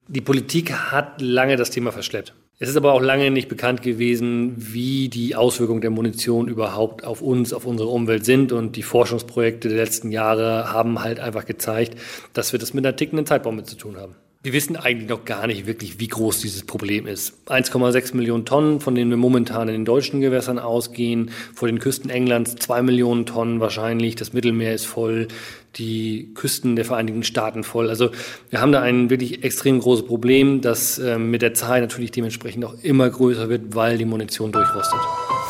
Die Politik hat lange das Thema verschleppt. Es ist aber auch lange nicht bekannt gewesen, wie die Auswirkungen der Munition überhaupt auf uns, auf unsere Umwelt sind. Und die Forschungsprojekte der letzten Jahre haben halt einfach gezeigt, dass wir das mit einer tickenden Zeitbombe zu tun haben. Wir wissen eigentlich noch gar nicht wirklich, wie groß dieses Problem ist. 1,6 Millionen Tonnen, von denen wir momentan in den deutschen Gewässern ausgehen. Vor den Küsten Englands 2 Millionen Tonnen wahrscheinlich. Das Mittelmeer ist voll. Die Küsten der Vereinigten Staaten voll. Also wir haben da ein wirklich extrem großes Problem, das mit der Zeit natürlich dementsprechend auch immer größer wird, weil die Munition durchrostet.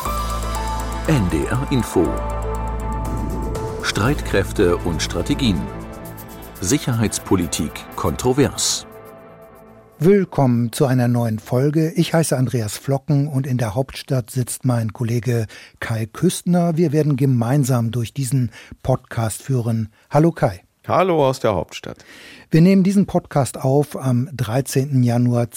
NDR Info. Streitkräfte und Strategien. Sicherheitspolitik kontrovers. Willkommen zu einer neuen Folge. Ich heiße Andreas Flocken und in der Hauptstadt sitzt mein Kollege Kai Küstner. Wir werden gemeinsam durch diesen Podcast führen. Hallo Kai. Hallo aus der Hauptstadt. Wir nehmen diesen Podcast auf am 13. Januar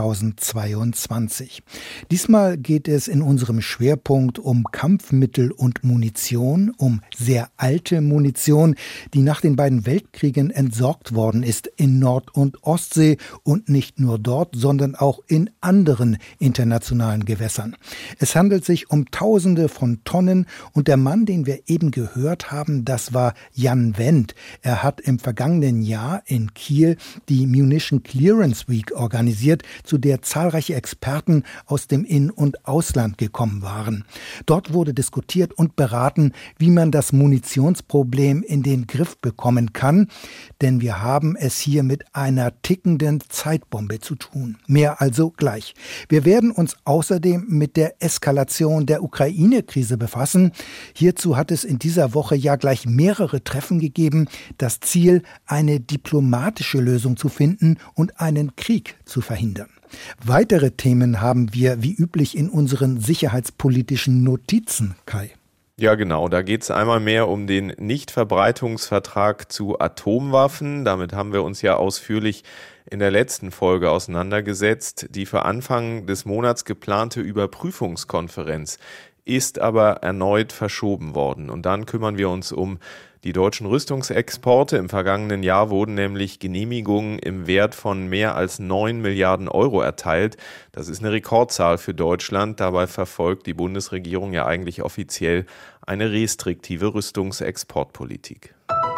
2022. Diesmal geht es in unserem Schwerpunkt um Kampfmittel und Munition, um sehr alte Munition, die nach den beiden Weltkriegen entsorgt worden ist in Nord- und Ostsee und nicht nur dort, sondern auch in anderen internationalen Gewässern. Es handelt sich um Tausende von Tonnen und der Mann, den wir eben gehört haben, das war Jan Wendt. Er hat im vergangenen Jahr in Kiel die Munition Clearance Week organisiert, zu der zahlreiche Experten aus dem In- und Ausland gekommen waren. Dort wurde diskutiert und beraten, wie man das Munitionsproblem in den Griff bekommen kann, denn wir haben es hier mit einer tickenden Zeitbombe zu tun. Mehr also gleich. Wir werden uns außerdem mit der Eskalation der Ukraine-Krise befassen. Hierzu hat es in dieser Woche ja gleich mehrere Treffen gegeben. Das Ziel, eine diplomatische Lösung zu finden und einen Krieg zu verhindern. Weitere Themen haben wir wie üblich in unseren sicherheitspolitischen Notizen, Kai. Ja, genau. Da geht es einmal mehr um den Nichtverbreitungsvertrag zu Atomwaffen. Damit haben wir uns ja ausführlich in der letzten Folge auseinandergesetzt. Die für Anfang des Monats geplante Überprüfungskonferenz ist aber erneut verschoben worden. Und dann kümmern wir uns um die deutschen Rüstungsexporte. Im vergangenen Jahr wurden nämlich Genehmigungen im Wert von mehr als 9 Milliarden Euro erteilt. Das ist eine Rekordzahl für Deutschland. Dabei verfolgt die Bundesregierung ja eigentlich offiziell eine restriktive Rüstungsexportpolitik.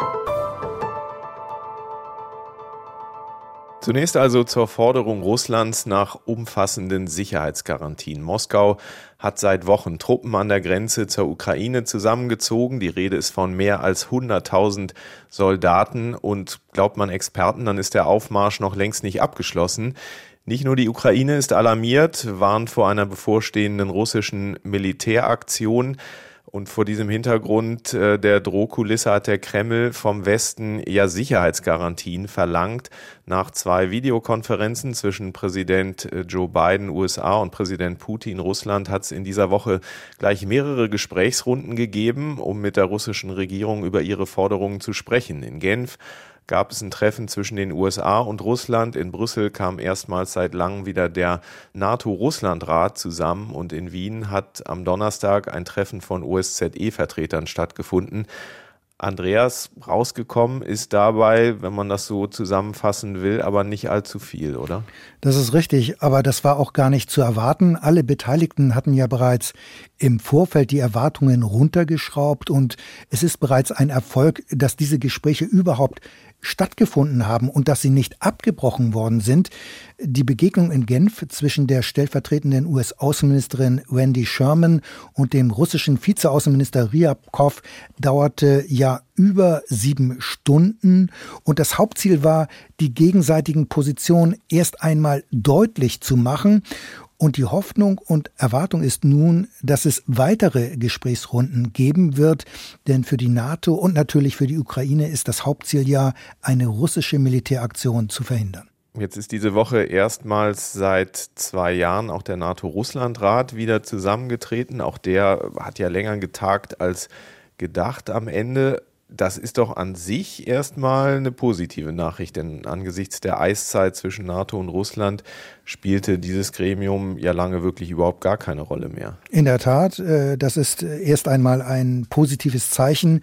Zunächst also zur Forderung Russlands nach umfassenden Sicherheitsgarantien. Moskau hat seit Wochen Truppen an der Grenze zur Ukraine zusammengezogen. Die Rede ist von mehr als 100.000 Soldaten. Und glaubt man Experten, dann ist der Aufmarsch noch längst nicht abgeschlossen. Nicht nur die Ukraine ist alarmiert, warnt vor einer bevorstehenden russischen Militäraktion. Und vor diesem Hintergrund der Drohkulisse hat der Kreml vom Westen ja Sicherheitsgarantien verlangt. Nach 2 Videokonferenzen zwischen Präsident Joe Biden, USA, und Präsident Putin, Russland, hat es in dieser Woche gleich mehrere Gesprächsrunden gegeben, um mit der russischen Regierung über ihre Forderungen zu sprechen. In Genf gab es ein Treffen zwischen den USA und Russland. In Brüssel kam erstmals seit langem wieder der NATO-Russland-Rat zusammen und in Wien hat am Donnerstag ein Treffen von OSZE-Vertretern stattgefunden. Andreas, rausgekommen ist dabei, wenn man das so zusammenfassen will, aber nicht allzu viel, oder? Das ist richtig, aber das war auch gar nicht zu erwarten. Alle Beteiligten hatten ja bereits im Vorfeld die Erwartungen runtergeschraubt und es ist bereits ein Erfolg, dass diese Gespräche überhaupt stattgefunden haben und dass sie nicht abgebrochen worden sind. Die Begegnung in Genf zwischen der stellvertretenden US-Außenministerin Wendy Sherman und dem russischen Vizeaußenminister Ryabkov dauerte ja über 7 Stunden und das Hauptziel war, die gegenseitigen Positionen erst einmal deutlich zu machen. Und die Hoffnung und Erwartung ist nun, dass es weitere Gesprächsrunden geben wird, denn für die NATO und natürlich für die Ukraine ist das Hauptziel ja, eine russische Militäraktion zu verhindern. Jetzt ist diese Woche erstmals seit 2 Jahren auch der NATO-Russland-Rat wieder zusammengetreten. Auch der hat ja länger getagt als gedacht am Ende. Das ist doch an sich erstmal eine positive Nachricht, denn angesichts der Eiszeit zwischen NATO und Russland spielte dieses Gremium ja lange wirklich überhaupt gar keine Rolle mehr. In der Tat, das ist erst einmal ein positives Zeichen,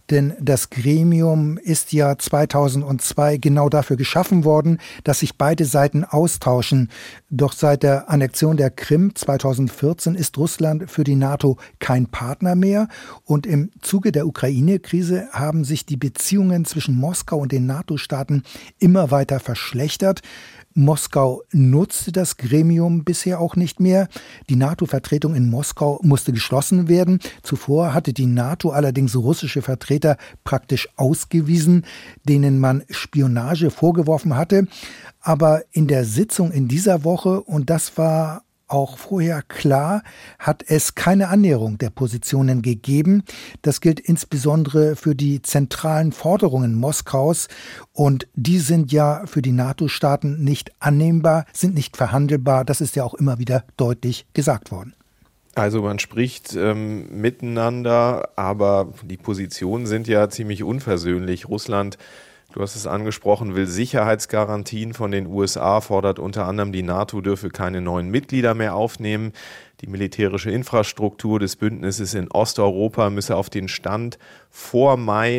Denn das Gremium ist ja 2002 genau dafür geschaffen worden, dass sich beide Seiten austauschen. Doch seit der Annexion der Krim 2014 ist Russland für die NATO kein Partner mehr. Und im Zuge der Ukraine-Krise haben sich die Beziehungen zwischen Moskau und den NATO-Staaten immer weiter verschlechtert. Moskau nutzte das Gremium bisher auch nicht mehr. Die NATO-Vertretung in Moskau musste geschlossen werden. Zuvor hatte die NATO allerdings russische Vertreter praktisch ausgewiesen, denen man Spionage vorgeworfen hatte. Aber in der Sitzung in dieser Woche, und das war auch vorher klar, hat es keine Annäherung der Positionen gegeben. Das gilt insbesondere für die zentralen Forderungen Moskaus. Und die sind ja für die NATO-Staaten nicht annehmbar, sind nicht verhandelbar. Das ist ja auch immer wieder deutlich gesagt worden. Also man spricht miteinander, aber die Positionen sind ja ziemlich unversöhnlich. Russland, du hast es angesprochen, will Sicherheitsgarantien von den USA, fordert unter anderem, die NATO dürfe keine neuen Mitglieder mehr aufnehmen. Die militärische Infrastruktur des Bündnisses in Osteuropa müsse auf den Stand vor Mai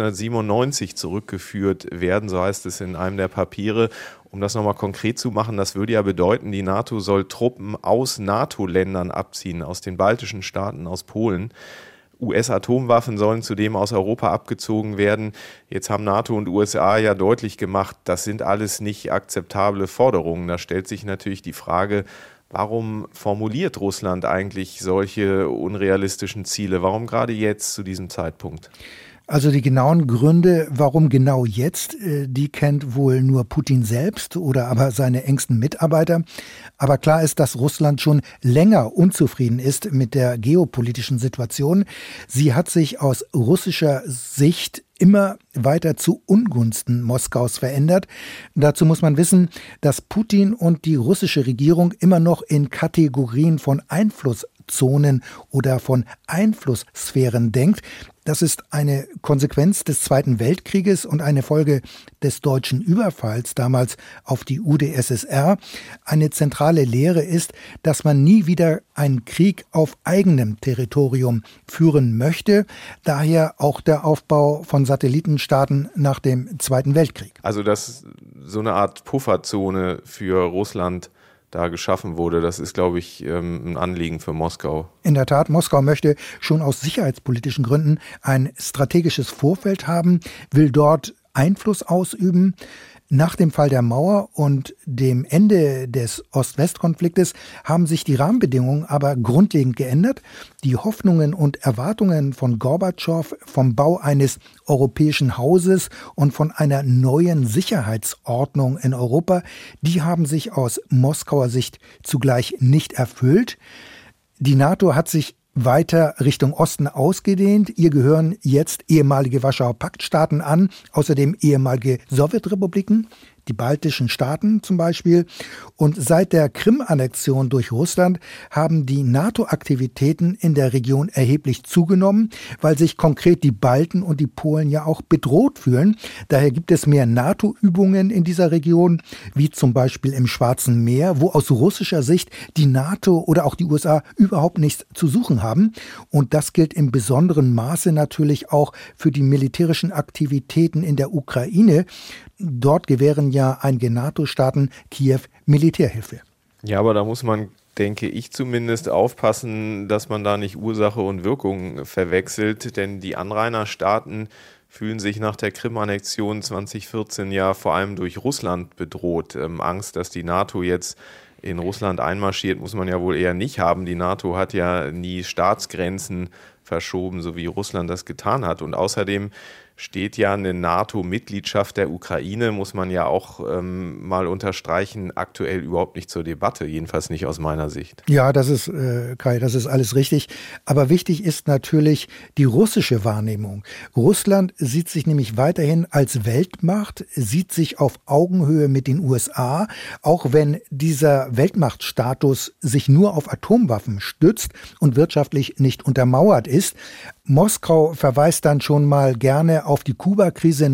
1997 zurückgeführt werden, so heißt es in einem der Papiere. Um das nochmal konkret zu machen, das würde ja bedeuten, die NATO soll Truppen aus NATO-Ländern abziehen, aus den baltischen Staaten, aus Polen. US-Atomwaffen sollen zudem aus Europa abgezogen werden. Jetzt haben NATO und USA ja deutlich gemacht, das sind alles nicht akzeptable Forderungen. Da stellt sich natürlich die Frage, warum formuliert Russland eigentlich solche unrealistischen Ziele? Warum gerade jetzt zu diesem Zeitpunkt? Also die genauen Gründe, warum genau jetzt, die kennt wohl nur Putin selbst oder aber seine engsten Mitarbeiter. Aber klar ist, dass Russland schon länger unzufrieden ist mit der geopolitischen Situation. Sie hat sich aus russischer Sicht immer weiter zu Ungunsten Moskaus verändert. Dazu muss man wissen, dass Putin und die russische Regierung immer noch in Kategorien von Einflusszonen oder von Einflusssphären denkt. Das ist eine Konsequenz des Zweiten Weltkrieges und eine Folge des deutschen Überfalls damals auf die UdSSR. Eine zentrale Lehre ist, dass man nie wieder einen Krieg auf eigenem Territorium führen möchte. Daher auch der Aufbau von Satellitenstaaten nach dem Zweiten Weltkrieg. Also dass so eine Art Pufferzone für Russland da geschaffen wurde, das ist, glaube ich, ein Anliegen für Moskau. In der Tat, Moskau möchte schon aus sicherheitspolitischen Gründen ein strategisches Vorfeld haben, will dort Einfluss ausüben. Nach dem Fall der Mauer und dem Ende des Ost-West-Konfliktes haben sich die Rahmenbedingungen aber grundlegend geändert. Die Hoffnungen und Erwartungen von Gorbatschow vom Bau eines europäischen Hauses und von einer neuen Sicherheitsordnung in Europa, die haben sich aus Moskauer Sicht zugleich nicht erfüllt. Die NATO hat sich weiter Richtung Osten ausgedehnt. Ihr gehören jetzt ehemalige Warschauer Paktstaaten an, außerdem ehemalige Sowjetrepubliken, die baltischen Staaten zum Beispiel. Und seit der Krim-Annexion durch Russland haben die NATO-Aktivitäten in der Region erheblich zugenommen, weil sich konkret die Balten und die Polen ja auch bedroht fühlen. Daher gibt es mehr NATO-Übungen in dieser Region, wie zum Beispiel im Schwarzen Meer, wo aus russischer Sicht die NATO oder auch die USA überhaupt nichts zu suchen haben. Und das gilt im besonderen Maße natürlich auch für die militärischen Aktivitäten in der Ukraine. Dort gewähren ja einige NATO-Staaten Kiew Militärhilfe. Ja, aber da muss man, denke ich zumindest, aufpassen, dass man da nicht Ursache und Wirkung verwechselt, denn die Anrainerstaaten fühlen sich nach der Krim-Annexion 2014 ja vor allem durch Russland bedroht. Angst, dass die NATO jetzt in Russland einmarschiert, muss man ja wohl eher nicht haben. Die NATO hat ja nie Staatsgrenzen verschoben, so wie Russland das getan hat. Und außerdem steht ja eine NATO-Mitgliedschaft der Ukraine, muss man ja auch mal unterstreichen, aktuell überhaupt nicht zur Debatte, jedenfalls nicht aus meiner Sicht. Ja, das ist, Kai, das ist alles richtig. Aber wichtig ist natürlich die russische Wahrnehmung. Russland sieht sich nämlich weiterhin als Weltmacht, sieht sich auf Augenhöhe mit den USA, auch wenn dieser Weltmachtstatus sich nur auf Atomwaffen stützt und wirtschaftlich nicht untermauert ist. Moskau verweist dann schon mal gerne auf die Kuba-Krise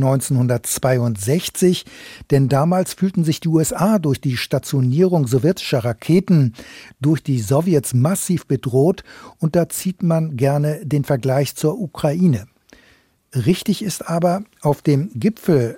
1962, denn damals fühlten sich die USA durch die Stationierung sowjetischer Raketen durch die Sowjets massiv bedroht und da zieht man gerne den Vergleich zur Ukraine. Richtig ist aber, auf dem Gipfel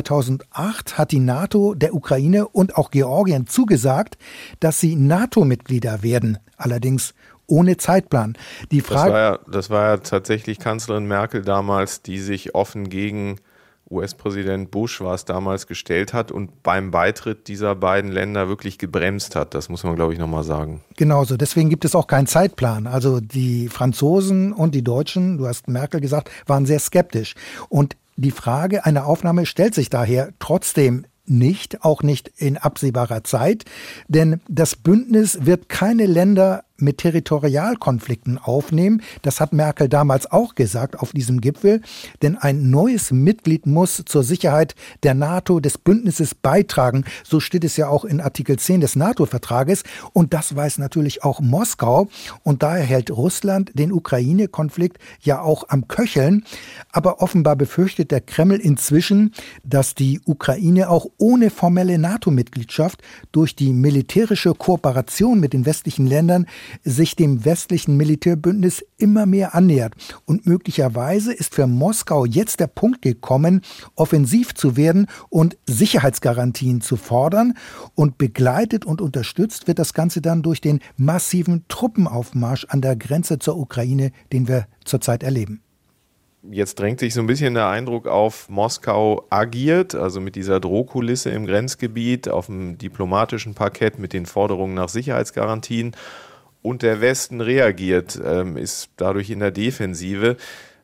2008 hat die NATO der Ukraine und auch Georgien zugesagt, dass sie NATO-Mitglieder werden, allerdings ohne Zeitplan. Die Frage, das war ja tatsächlich Kanzlerin Merkel damals, die sich offen gegen US-Präsident Bush war es damals gestellt hat und beim Beitritt dieser beiden Länder wirklich gebremst hat. Das muss man, glaube ich, nochmal sagen. Genauso. Deswegen gibt es auch keinen Zeitplan. Also die Franzosen und die Deutschen, du hast Merkel gesagt, waren sehr skeptisch. Und die Frage einer Aufnahme stellt sich daher trotzdem nicht, auch nicht in absehbarer Zeit. Denn das Bündnis wird keine Länder mit Territorialkonflikten aufnehmen. Das hat Merkel damals auch gesagt auf diesem Gipfel. Denn ein neues Mitglied muss zur Sicherheit der NATO, des Bündnisses beitragen. So steht es ja auch in Artikel 10 des NATO-Vertrages. Und das weiß natürlich auch Moskau. Und daher hält Russland den Ukraine-Konflikt ja auch am Köcheln. Aber offenbar befürchtet der Kreml inzwischen, dass die Ukraine auch ohne formelle NATO-Mitgliedschaft durch die militärische Kooperation mit den westlichen Ländern sich dem westlichen Militärbündnis immer mehr annähert. Und möglicherweise ist für Moskau jetzt der Punkt gekommen, offensiv zu werden und Sicherheitsgarantien zu fordern. Und begleitet und unterstützt wird das Ganze dann durch den massiven Truppenaufmarsch an der Grenze zur Ukraine, den wir zurzeit erleben. Jetzt drängt sich so ein bisschen der Eindruck auf, Moskau agiert, also mit dieser Drohkulisse im Grenzgebiet, auf dem diplomatischen Parkett mit den Forderungen nach Sicherheitsgarantien. Und der Westen reagiert, ist dadurch in der Defensive.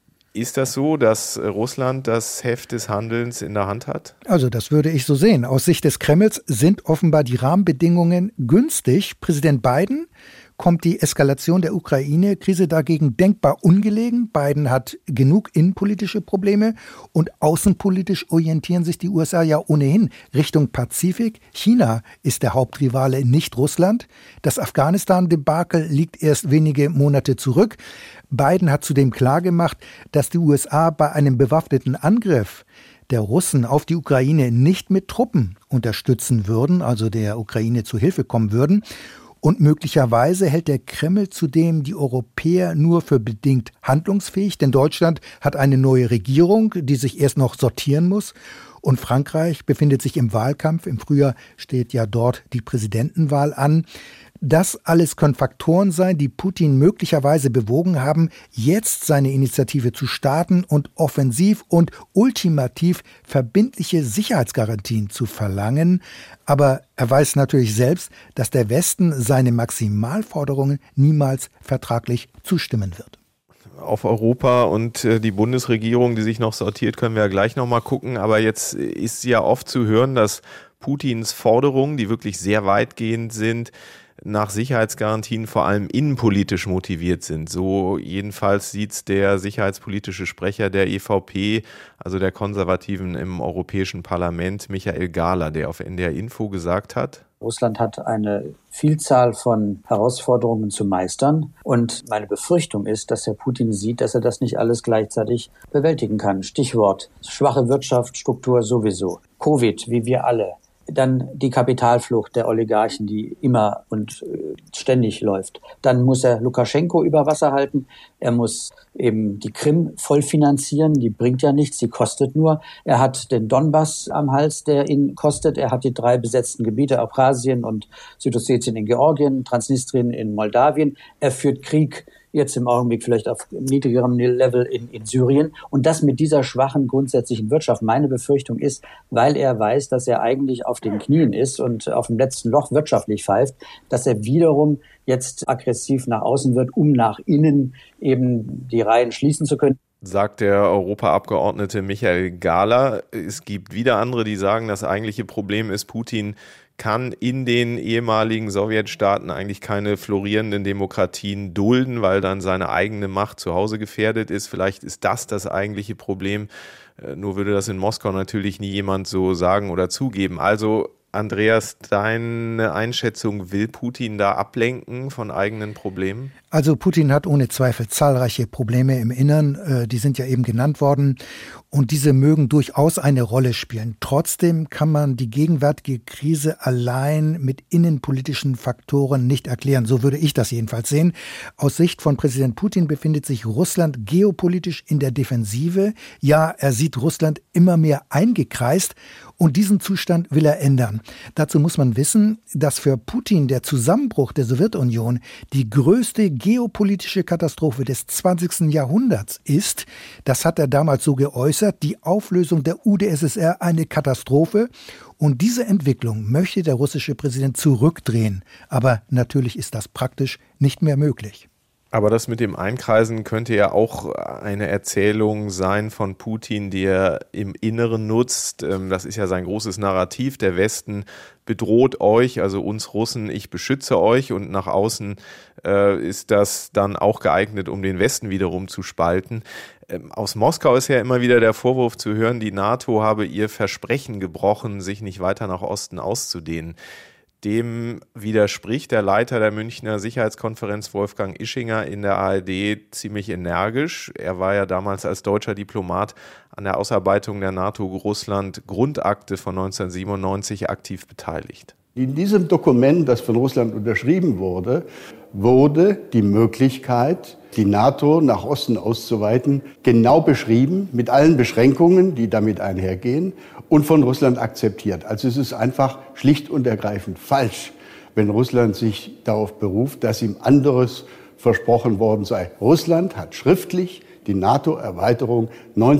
Ist das so, dass Russland das Heft des Handelns in der Hand hat? Also das würde ich so sehen. Aus Sicht des Kremls sind offenbar die Rahmenbedingungen günstig. Präsident Biden kommt die Eskalation der Ukraine-Krise dagegen denkbar ungelegen. Biden hat genug innenpolitische Probleme und außenpolitisch orientieren sich die USA ja ohnehin Richtung Pazifik. China ist der Hauptrivale, nicht Russland. Das Afghanistan-Debakel liegt erst wenige Monate zurück. Biden hat zudem klargemacht, dass die USA bei einem bewaffneten Angriff der Russen auf die Ukraine nicht mit Truppen unterstützen würden, also der Ukraine zu Hilfe kommen würden. Und möglicherweise hält der Kreml zudem die Europäer nur für bedingt handlungsfähig, denn Deutschland hat eine neue Regierung, die sich erst noch sortieren muss. Und Frankreich befindet sich im Wahlkampf. Im Frühjahr steht ja dort die Präsidentenwahl an. Das alles können Faktoren sein, die Putin möglicherweise bewogen haben, jetzt seine Initiative zu starten und offensiv und ultimativ verbindliche Sicherheitsgarantien zu verlangen. Aber er weiß natürlich selbst, dass der Westen seine Maximalforderungen niemals vertraglich zustimmen wird. Auf Europa und die Bundesregierung, die sich noch sortiert, können wir ja gleich nochmal gucken. Aber jetzt ist ja oft zu hören, dass Putins Forderungen, die wirklich sehr weitgehend sind, nach Sicherheitsgarantien vor allem innenpolitisch motiviert sind. So jedenfalls sieht's der sicherheitspolitische Sprecher der EVP, also der Konservativen im Europäischen Parlament, Michael Gahler, der auf NDR Info gesagt hat: Russland hat eine Vielzahl von Herausforderungen zu meistern. Und meine Befürchtung ist, dass Herr Putin sieht, dass er das nicht alles gleichzeitig bewältigen kann. Stichwort schwache Wirtschaftsstruktur sowieso. Covid, wie wir alle. Dann die Kapitalflucht der Oligarchen, die immer und ständig läuft. Dann muss er Lukaschenko über Wasser halten. Er muss eben die Krim voll finanzieren. Die bringt ja nichts, die kostet nur. Er hat den Donbass am Hals, der ihn kostet. Er hat die 3 besetzten Gebiete, Abchasien und Südossetien in Georgien, Transnistrien in Moldawien. Er führt Krieg jetzt im Augenblick vielleicht auf niedrigerem Level in Syrien. Und das mit dieser schwachen grundsätzlichen Wirtschaft. Meine Befürchtung ist, weil er weiß, dass er eigentlich auf den Knien ist und auf dem letzten Loch wirtschaftlich pfeift, dass er wiederum jetzt aggressiv nach außen wird, um nach innen eben die Reihen schließen zu können. Sagt der Europaabgeordnete Michael Gahler. Es gibt wieder andere, die sagen, das eigentliche Problem ist, Putin kann in den ehemaligen Sowjetstaaten eigentlich keine florierenden Demokratien dulden, weil dann seine eigene Macht zu Hause gefährdet ist. Vielleicht ist das eigentliche Problem. Nur würde das in Moskau natürlich nie jemand so sagen oder zugeben. Also Andreas, deine Einschätzung, will Putin da ablenken von eigenen Problemen? Also Putin hat ohne Zweifel zahlreiche Probleme im Innern, die sind ja eben genannt worden und diese mögen durchaus eine Rolle spielen. Trotzdem kann man die gegenwärtige Krise allein mit innenpolitischen Faktoren nicht erklären. So würde ich das jedenfalls sehen. Aus Sicht von Präsident Putin befindet sich Russland geopolitisch in der Defensive. Ja, er sieht Russland immer mehr eingekreist und diesen Zustand will er ändern. Dazu muss man wissen, dass für Putin der Zusammenbruch der Sowjetunion die größte geopolitische Katastrophe des 20. Jahrhunderts ist. Das hat er damals so geäußert, die Auflösung der UdSSR eine Katastrophe. Und diese Entwicklung möchte der russische Präsident zurückdrehen. Aber natürlich ist das praktisch nicht mehr möglich. Aber das mit dem Einkreisen könnte ja auch eine Erzählung sein von Putin, die er im Inneren nutzt. Das ist ja sein großes Narrativ. Der Westen bedroht euch, also uns Russen, ich beschütze euch. Und nach außen ist das dann auch geeignet, um den Westen wiederum zu spalten. Aus Moskau ist ja immer wieder der Vorwurf zu hören, die NATO habe ihr Versprechen gebrochen, sich nicht weiter nach Osten auszudehnen. Dem widerspricht der Leiter der Münchner Sicherheitskonferenz Wolfgang Ischinger in der ARD ziemlich energisch. Er war ja damals als deutscher Diplomat an der Ausarbeitung der NATO-Russland-Grundakte von 1997 aktiv beteiligt. In diesem Dokument, das von Russland unterschrieben wurde, wurde die Möglichkeit, die NATO nach Osten auszuweiten, genau beschrieben, mit allen Beschränkungen, die damit einhergehen, und von Russland akzeptiert. Also es ist einfach schlicht und ergreifend falsch, wenn Russland sich darauf beruft, dass ihm anderes versprochen worden sei. Russland hat schriftlich die NATO-Erweiterung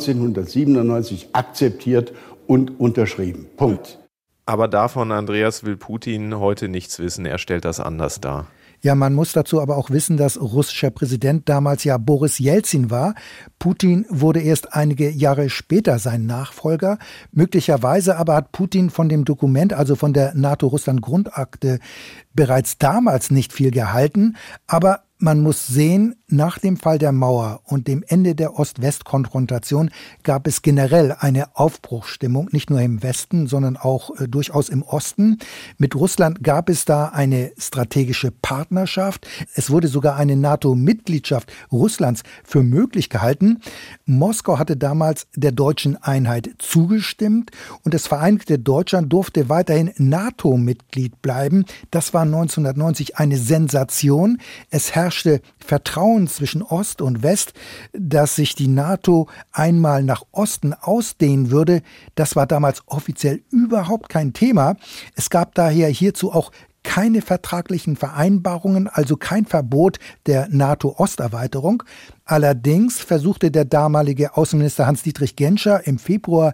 1997 akzeptiert und unterschrieben. Punkt. Aber davon, Andreas, will Putin heute nichts wissen. Er stellt das anders dar. Ja, man muss dazu aber auch wissen, dass russischer Präsident damals ja Boris Jelzin war. Putin wurde erst einige Jahre später sein Nachfolger. Möglicherweise aber hat Putin von dem Dokument, also von der NATO-Russland-Grundakte, bereits damals nicht viel gehalten. Aber man muss sehen, nach dem Fall der Mauer und dem Ende der Ost-West-Konfrontation gab es generell eine Aufbruchsstimmung, nicht nur im Westen, sondern auch durchaus im Osten. Mit Russland gab es da eine strategische Partnerschaft. Es wurde sogar eine NATO-Mitgliedschaft Russlands für möglich gehalten. Moskau hatte damals der deutschen Einheit zugestimmt und das Vereinigte Deutschland durfte weiterhin NATO-Mitglied bleiben. Das war 1990 eine Sensation. Es herrschte Vertrauen zwischen Ost und West, dass sich die NATO einmal nach Osten ausdehnen würde. Das war damals offiziell überhaupt kein Thema. Es gab daher hierzu auch keine vertraglichen Vereinbarungen, also kein Verbot der NATO-Osterweiterung. Allerdings versuchte der damalige Außenminister Hans-Dietrich Genscher im Februar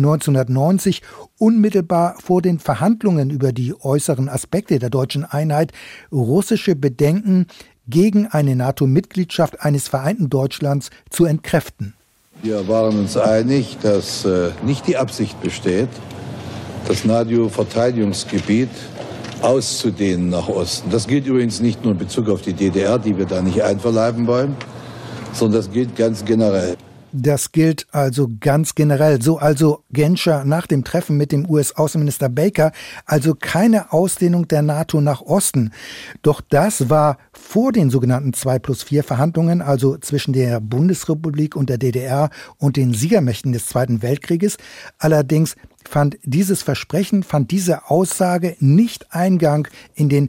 1990 unmittelbar vor den Verhandlungen über die äußeren Aspekte der deutschen Einheit russische Bedenken gegen eine NATO-Mitgliedschaft eines vereinten Deutschlands zu entkräften. Wir waren uns einig, dass nicht die Absicht besteht, das NATO-Verteidigungsgebiet auszudehnen nach Osten. Das gilt übrigens nicht nur in Bezug auf die DDR, die wir da nicht einverleiben wollen, sondern das gilt ganz generell. Das gilt also ganz generell. So also Genscher nach dem Treffen mit dem US-Außenminister Baker, also keine Ausdehnung der NATO nach Osten. Doch das war vor den sogenannten 2+4 Verhandlungen, also zwischen der Bundesrepublik und der DDR und den Siegermächten des Zweiten Weltkrieges. Allerdings fand dieses Versprechen, diese Aussage nicht Eingang in den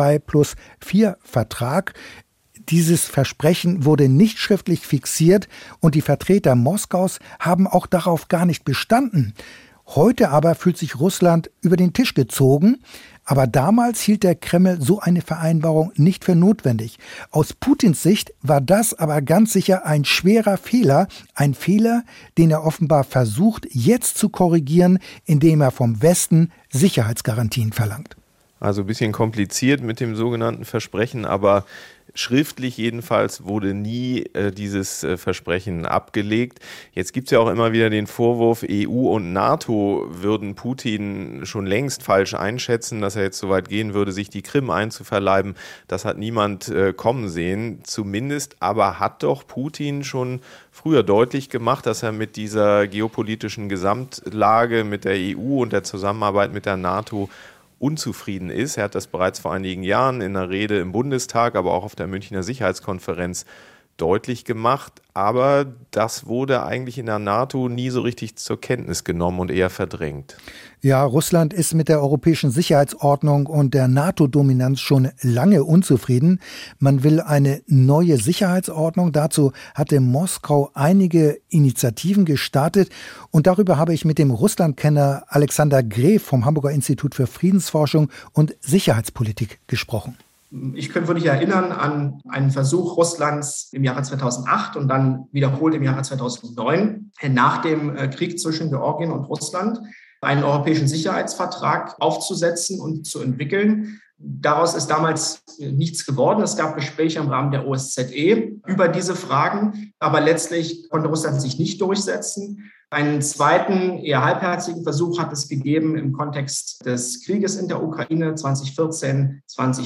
2+4 Vertrag. Dieses Versprechen wurde nicht schriftlich fixiert und die Vertreter Moskaus haben auch darauf gar nicht bestanden. Heute aber fühlt sich Russland über den Tisch gezogen. Aber damals hielt der Kreml so eine Vereinbarung nicht für notwendig. Aus Putins Sicht war das aber ganz sicher ein schwerer Fehler. Ein Fehler, den er offenbar versucht, jetzt zu korrigieren, indem er vom Westen Sicherheitsgarantien verlangt. Also ein bisschen kompliziert mit dem sogenannten Versprechen, aber schriftlich jedenfalls wurde nie dieses Versprechen abgelegt. Jetzt gibt es ja auch immer wieder den Vorwurf, EU und NATO würden Putin schon längst falsch einschätzen, dass er jetzt so weit gehen würde, sich die Krim einzuverleiben. Das hat niemand kommen sehen. Zumindest aber hat doch Putin schon früher deutlich gemacht, dass er mit dieser geopolitischen Gesamtlage, mit der EU und der Zusammenarbeit mit der NATO unzufrieden ist. Er hat das bereits vor einigen Jahren in einer Rede im Bundestag, aber auch auf der Münchner Sicherheitskonferenz deutlich gemacht. Aber das wurde eigentlich in der NATO nie so richtig zur Kenntnis genommen und eher verdrängt. Ja, Russland ist mit der europäischen Sicherheitsordnung und der NATO-Dominanz schon lange unzufrieden. Man will eine neue Sicherheitsordnung. Dazu hatte Moskau einige Initiativen gestartet. Und darüber habe ich mit dem Russlandkenner Alexander Gref vom Hamburger Institut für Friedensforschung und Sicherheitspolitik gesprochen. Ich könnte mich erinnern an einen Versuch Russlands im Jahre 2008 und dann wiederholt im Jahre 2009, nach dem Krieg zwischen Georgien und Russland, einen europäischen Sicherheitsvertrag aufzusetzen und zu entwickeln. Daraus ist damals nichts geworden. Es gab Gespräche im Rahmen der OSZE über diese Fragen, aber letztlich konnte Russland sich nicht durchsetzen. Einen zweiten, eher halbherzigen Versuch hat es gegeben im Kontext des Krieges in der Ukraine 2014,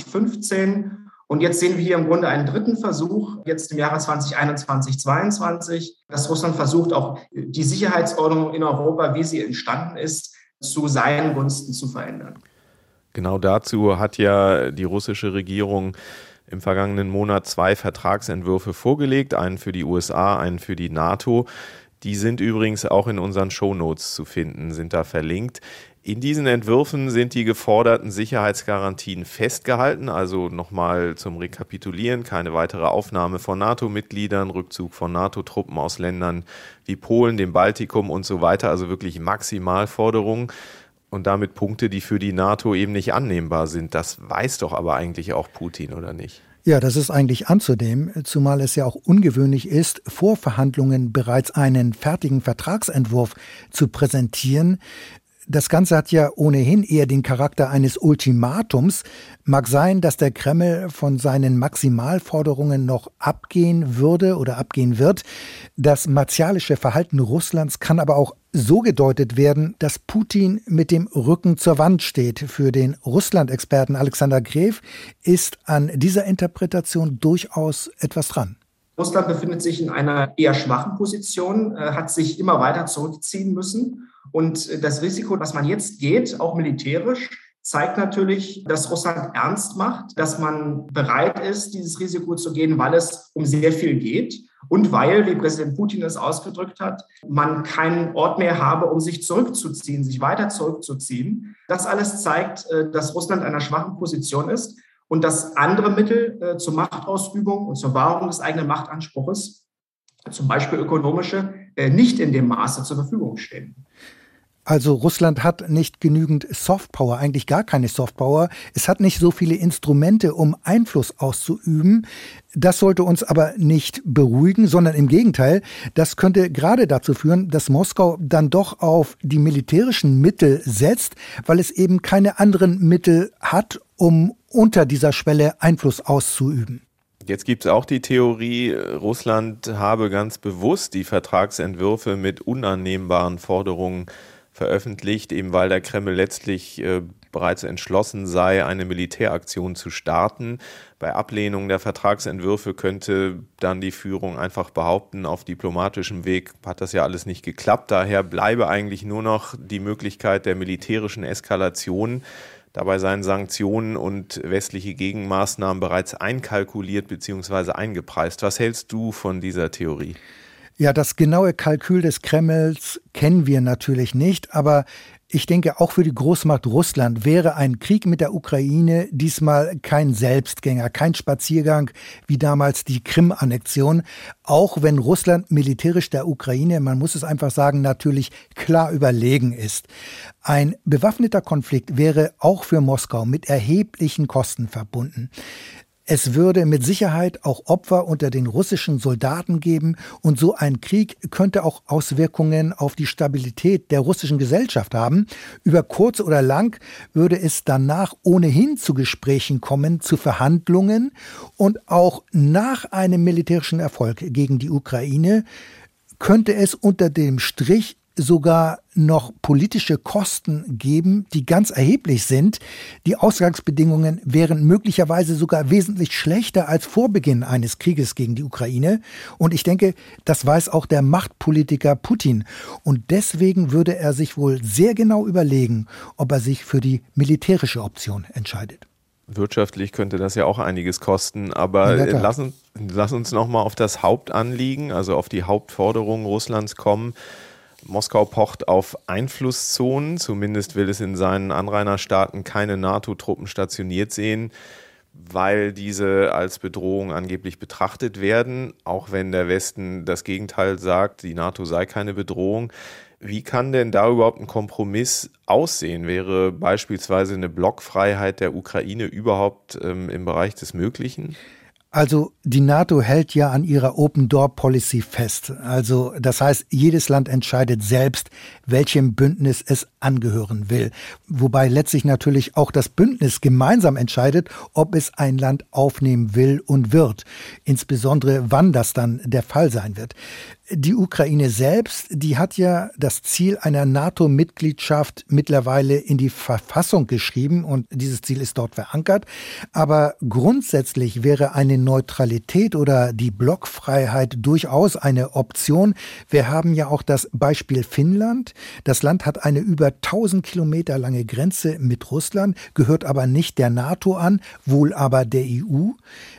2015. Und jetzt sehen wir hier im Grunde einen dritten Versuch, jetzt im Jahre 2021, 2022, dass Russland versucht, auch die Sicherheitsordnung in Europa, wie sie entstanden ist, zu seinen Gunsten zu verändern. Genau dazu hat ja die russische Regierung im vergangenen Monat 2 Vertragsentwürfe vorgelegt, einen für die USA, einen für die NATO. Die sind übrigens auch in unseren Shownotes zu finden, sind da verlinkt. In diesen Entwürfen sind die geforderten Sicherheitsgarantien festgehalten, also nochmal zum Rekapitulieren, keine weitere Aufnahme von NATO-Mitgliedern, Rückzug von NATO-Truppen aus Ländern wie Polen, dem Baltikum und so weiter, also wirklich Maximalforderungen und damit Punkte, die für die NATO eben nicht annehmbar sind. Das weiß doch aber eigentlich auch Putin, oder nicht? Ja, das ist eigentlich anzunehmen, zumal es ja auch ungewöhnlich ist, vor Verhandlungen bereits einen fertigen Vertragsentwurf zu präsentieren. Das Ganze hat ja ohnehin eher den Charakter eines Ultimatums. Mag sein, dass der Kreml von seinen Maximalforderungen noch abgehen würde oder abgehen wird. Das martialische Verhalten Russlands kann aber auch so gedeutet werden, dass Putin mit dem Rücken zur Wand steht. Für den Russland-Experten Alexander Gref ist an dieser Interpretation durchaus etwas dran. Russland befindet sich in einer eher schwachen Position, hat sich immer weiter zurückziehen müssen. Und das Risiko, was man jetzt geht, auch militärisch, zeigt natürlich, dass Russland ernst macht, dass man bereit ist, dieses Risiko zu gehen, weil es um sehr viel geht und weil, wie Präsident Putin es ausgedrückt hat, man keinen Ort mehr habe, um sich zurückzuziehen, sich weiter zurückzuziehen. Das alles zeigt, dass Russland in einer schwachen Position ist und dass andere Mittel zur Machtausübung und zur Wahrung des eigenen Machtanspruches, zum Beispiel ökonomische, nicht in dem Maße zur Verfügung stehen. Also Russland hat nicht genügend Softpower, eigentlich gar keine Softpower. Es hat nicht so viele Instrumente, um Einfluss auszuüben. Das sollte uns aber nicht beruhigen, sondern im Gegenteil. Das könnte gerade dazu führen, dass Moskau dann doch auf die militärischen Mittel setzt, weil es eben keine anderen Mittel hat, um unter dieser Schwelle Einfluss auszuüben. Jetzt gibt es auch die Theorie, Russland habe ganz bewusst die Vertragsentwürfe mit unannehmbaren Forderungen veröffentlicht, eben weil der Kreml letztlich bereits entschlossen sei, eine Militäraktion zu starten. Bei Ablehnung der Vertragsentwürfe könnte dann die Führung einfach behaupten, auf diplomatischem Weg hat das ja alles nicht geklappt. Daher bleibe eigentlich nur noch die Möglichkeit der militärischen Eskalation. Dabei seien Sanktionen und westliche Gegenmaßnahmen bereits einkalkuliert bzw. eingepreist. Was hältst du von dieser Theorie? Ja, das genaue Kalkül des Kremls kennen wir natürlich nicht, aber ich denke, auch für die Großmacht Russland wäre ein Krieg mit der Ukraine diesmal kein Selbstgänger, kein Spaziergang wie damals die Krim-Annexion, auch wenn Russland militärisch der Ukraine, man muss es einfach sagen, natürlich klar überlegen ist. Ein bewaffneter Konflikt wäre auch für Moskau mit erheblichen Kosten verbunden. Es würde mit Sicherheit auch Opfer unter den russischen Soldaten geben und so ein Krieg könnte auch Auswirkungen auf die Stabilität der russischen Gesellschaft haben. Über kurz oder lang würde es danach ohnehin zu Gesprächen kommen, zu Verhandlungen und auch nach einem militärischen Erfolg gegen die Ukraine könnte es unter dem Strich sogar noch politische Kosten geben, die ganz erheblich sind. Die Ausgangsbedingungen wären möglicherweise sogar wesentlich schlechter als vor Beginn eines Krieges gegen die Ukraine. Und ich denke, das weiß auch der Machtpolitiker Putin. Und deswegen würde er sich wohl sehr genau überlegen, ob er sich für die militärische Option entscheidet. Wirtschaftlich könnte das ja auch einiges kosten, aber lass uns nochmal auf das Hauptanliegen, also auf die Hauptforderungen Russlands kommen. Moskau pocht auf Einflusszonen, zumindest will es in seinen Anrainerstaaten keine NATO-Truppen stationiert sehen, weil diese als Bedrohung angeblich betrachtet werden, auch wenn der Westen das Gegenteil sagt, die NATO sei keine Bedrohung. Wie kann denn da überhaupt ein Kompromiss aussehen? Wäre beispielsweise eine Blockfreiheit der Ukraine überhaupt im Bereich des Möglichen? Also die NATO hält ja an ihrer Open-Door-Policy fest. Also das heißt, jedes Land entscheidet selbst, welchem Bündnis es angehören will. Wobei letztlich natürlich auch das Bündnis gemeinsam entscheidet, ob es ein Land aufnehmen will und wird. Insbesondere wann das dann der Fall sein wird. Die Ukraine selbst, die hat ja das Ziel einer NATO-Mitgliedschaft mittlerweile in die Verfassung geschrieben und dieses Ziel ist dort verankert. Aber grundsätzlich wäre eine Neutralität oder die Blockfreiheit durchaus eine Option. Wir haben ja auch das Beispiel Finnland. Das Land hat eine über 1000 Kilometer lange Grenze mit Russland, gehört aber nicht der NATO an, wohl aber der EU.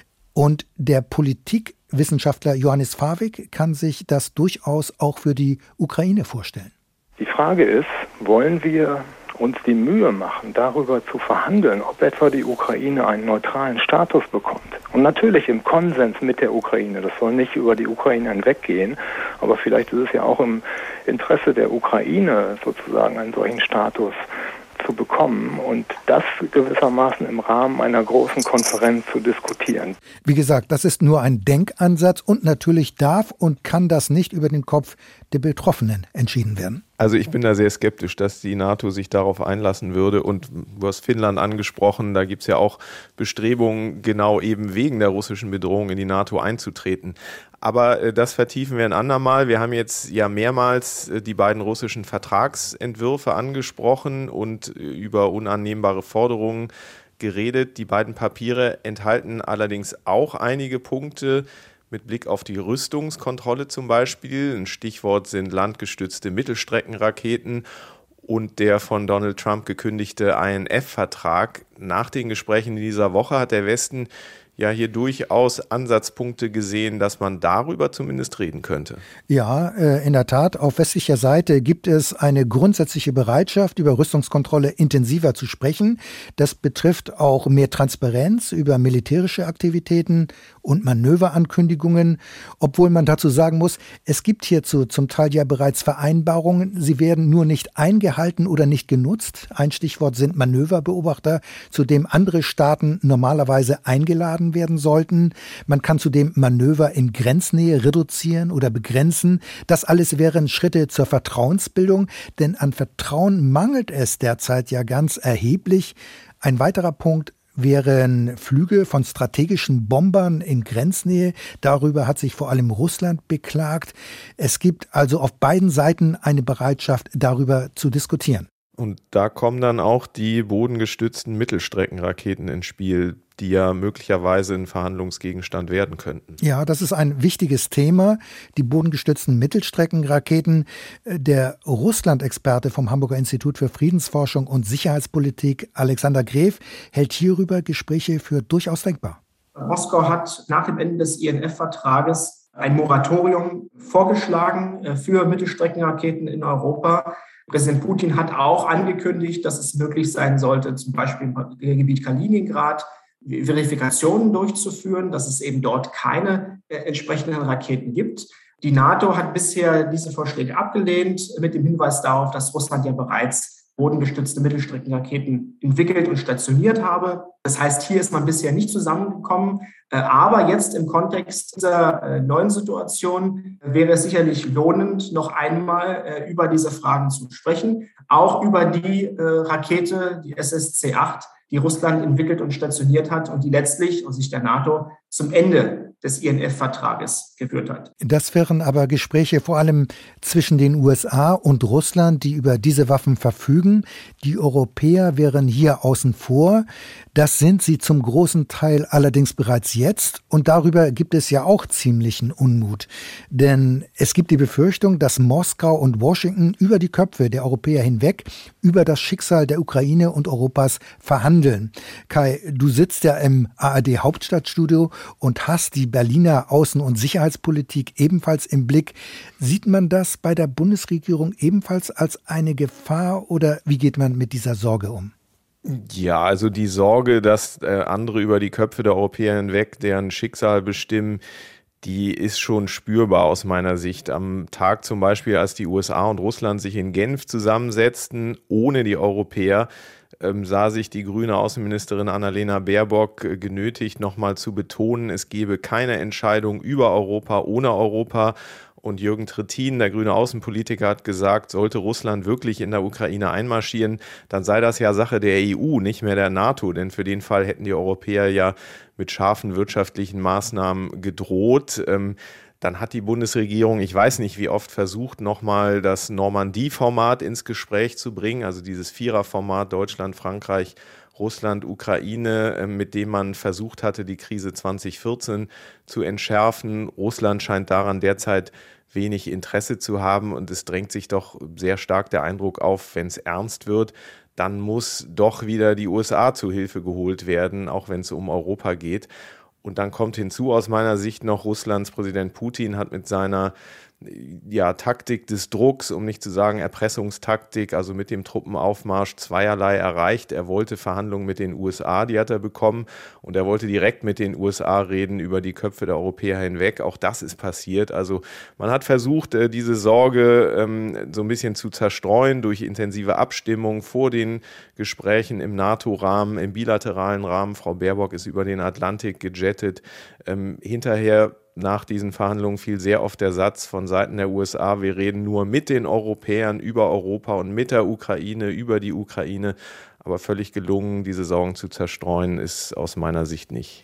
Und der Politikwissenschaftler Johannes Fawig kann sich das durchaus auch für die Ukraine vorstellen. Die Frage ist, wollen wir uns die Mühe machen, darüber zu verhandeln, ob etwa die Ukraine einen neutralen Status bekommt? Und natürlich im Konsens mit der Ukraine. Das soll nicht über die Ukraine hinweggehen, aber vielleicht ist es ja auch im Interesse der Ukraine, sozusagen einen solchen Status zu bekommen und das gewissermaßen im Rahmen einer großen Konferenz zu diskutieren. Wie gesagt, das ist nur ein Denkansatz und natürlich darf und kann das nicht über den Kopf der Betroffenen entschieden werden. Also ich bin da sehr skeptisch, dass die NATO sich darauf einlassen würde und du hast Finnland angesprochen, da gibt es ja auch Bestrebungen, genau eben wegen der russischen Bedrohung in die NATO einzutreten. Aber das vertiefen wir ein andermal. Wir haben jetzt ja mehrmals die beiden russischen Vertragsentwürfe angesprochen und über unannehmbare Forderungen geredet. Die beiden Papiere enthalten allerdings auch einige Punkte mit Blick auf die Rüstungskontrolle zum Beispiel. Ein Stichwort sind landgestützte Mittelstreckenraketen und der von Donald Trump gekündigte INF-Vertrag. Nach den Gesprächen in dieser Woche hat der Westen ja hier durchaus Ansatzpunkte gesehen, dass man darüber zumindest reden könnte. Ja, in der Tat. Auf westlicher Seite gibt es eine grundsätzliche Bereitschaft, über Rüstungskontrolle intensiver zu sprechen. Das betrifft auch mehr Transparenz über militärische Aktivitäten und Manöverankündigungen, obwohl man dazu sagen muss, es gibt hierzu zum Teil ja bereits Vereinbarungen. Sie werden nur nicht eingehalten oder nicht genutzt. Ein Stichwort sind Manöverbeobachter, zu dem andere Staaten normalerweise eingeladen werden sollten. Man kann zudem Manöver in Grenznähe reduzieren oder begrenzen. Das alles wären Schritte zur Vertrauensbildung, denn an Vertrauen mangelt es derzeit ja ganz erheblich. Ein weiterer Punkt wären Flüge von strategischen Bombern in Grenznähe. Darüber hat sich vor allem Russland beklagt. Es gibt also auf beiden Seiten eine Bereitschaft, darüber zu diskutieren. Und da kommen dann auch die bodengestützten Mittelstreckenraketen ins Spiel, die ja möglicherweise ein Verhandlungsgegenstand werden könnten. Ja, das ist ein wichtiges Thema, die bodengestützten Mittelstreckenraketen. Der Russland-Experte vom Hamburger Institut für Friedensforschung und Sicherheitspolitik, Alexander Gref, hält hierüber Gespräche für durchaus denkbar. Moskau hat nach dem Ende des INF-Vertrages ein Moratorium vorgeschlagen für Mittelstreckenraketen in Europa. Präsident Putin hat auch angekündigt, dass es möglich sein sollte, zum Beispiel im Gebiet Kaliningrad Verifikationen durchzuführen, dass es eben dort keine entsprechenden Raketen gibt. Die NATO hat bisher diese Vorschläge abgelehnt, mit dem Hinweis darauf, dass Russland ja bereits bodengestützte Mittelstreckenraketen entwickelt und stationiert habe. Das heißt, hier ist man bisher nicht zusammengekommen. Aber jetzt im Kontext dieser neuen Situation wäre es sicherlich lohnend, noch einmal über diese Fragen zu sprechen. Auch über die Rakete, die SSC-8, die Russland entwickelt und stationiert hat und die letztlich aus Sicht der NATO zum Ende des INF-Vertrages geführt hat. Das wären aber Gespräche vor allem zwischen den USA und Russland, die über diese Waffen verfügen. Die Europäer wären hier außen vor. Das sind sie zum großen Teil allerdings bereits jetzt. Und darüber gibt es ja auch ziemlichen Unmut. Denn es gibt die Befürchtung, dass Moskau und Washington über die Köpfe der Europäer hinweg über das Schicksal der Ukraine und Europas verhandeln. Kai, du sitzt ja im ARD-Hauptstadtstudio und hast die Berliner Außen- und Sicherheitspolitik ebenfalls im Blick. Sieht man das bei der Bundesregierung ebenfalls als eine Gefahr oder wie geht man mit dieser Sorge um? Ja, also die Sorge, dass andere über die Köpfe der Europäer hinweg deren Schicksal bestimmen, die ist schon spürbar aus meiner Sicht. Am Tag zum Beispiel, als die USA und Russland sich in Genf zusammensetzten, ohne die Europäer, sah sich die grüne Außenministerin Annalena Baerbock genötigt, nochmal zu betonen, es gebe keine Entscheidung über Europa ohne Europa. Und Jürgen Trittin, der grüne Außenpolitiker, hat gesagt, sollte Russland wirklich in der Ukraine einmarschieren, dann sei das ja Sache der EU, nicht mehr der NATO. Denn für den Fall hätten die Europäer ja mit scharfen wirtschaftlichen Maßnahmen gedroht. Dann hat die Bundesregierung, ich weiß nicht wie oft, versucht, nochmal das Normandie-Format ins Gespräch zu bringen, also dieses Viererformat Deutschland, Frankreich, Russland, Ukraine, mit dem man versucht hatte, die Krise 2014 zu entschärfen. Russland scheint daran derzeit wenig Interesse zu haben und es drängt sich doch sehr stark der Eindruck auf, wenn es ernst wird, dann muss doch wieder die USA zu Hilfe geholt werden, auch wenn es um Europa geht. Und dann kommt hinzu aus meiner Sicht noch, Russlands Präsident Putin hat mit seiner Taktik des Drucks, um nicht zu sagen Erpressungstaktik, also mit dem Truppenaufmarsch zweierlei erreicht. Er wollte Verhandlungen mit den USA, die hat er bekommen, und er wollte direkt mit den USA reden über die Köpfe der Europäer hinweg. Auch das ist passiert. Also man hat versucht, diese Sorge so ein bisschen zu zerstreuen durch intensive Abstimmung vor den Gesprächen im NATO-Rahmen, im bilateralen Rahmen. Frau Baerbock ist über den Atlantik gejettet. Hinterher nach diesen Verhandlungen fiel sehr oft der Satz von Seiten der USA, wir reden nur mit den Europäern über Europa und mit der Ukraine über die Ukraine. Aber völlig gelungen, diese Sorgen zu zerstreuen, ist aus meiner Sicht nicht.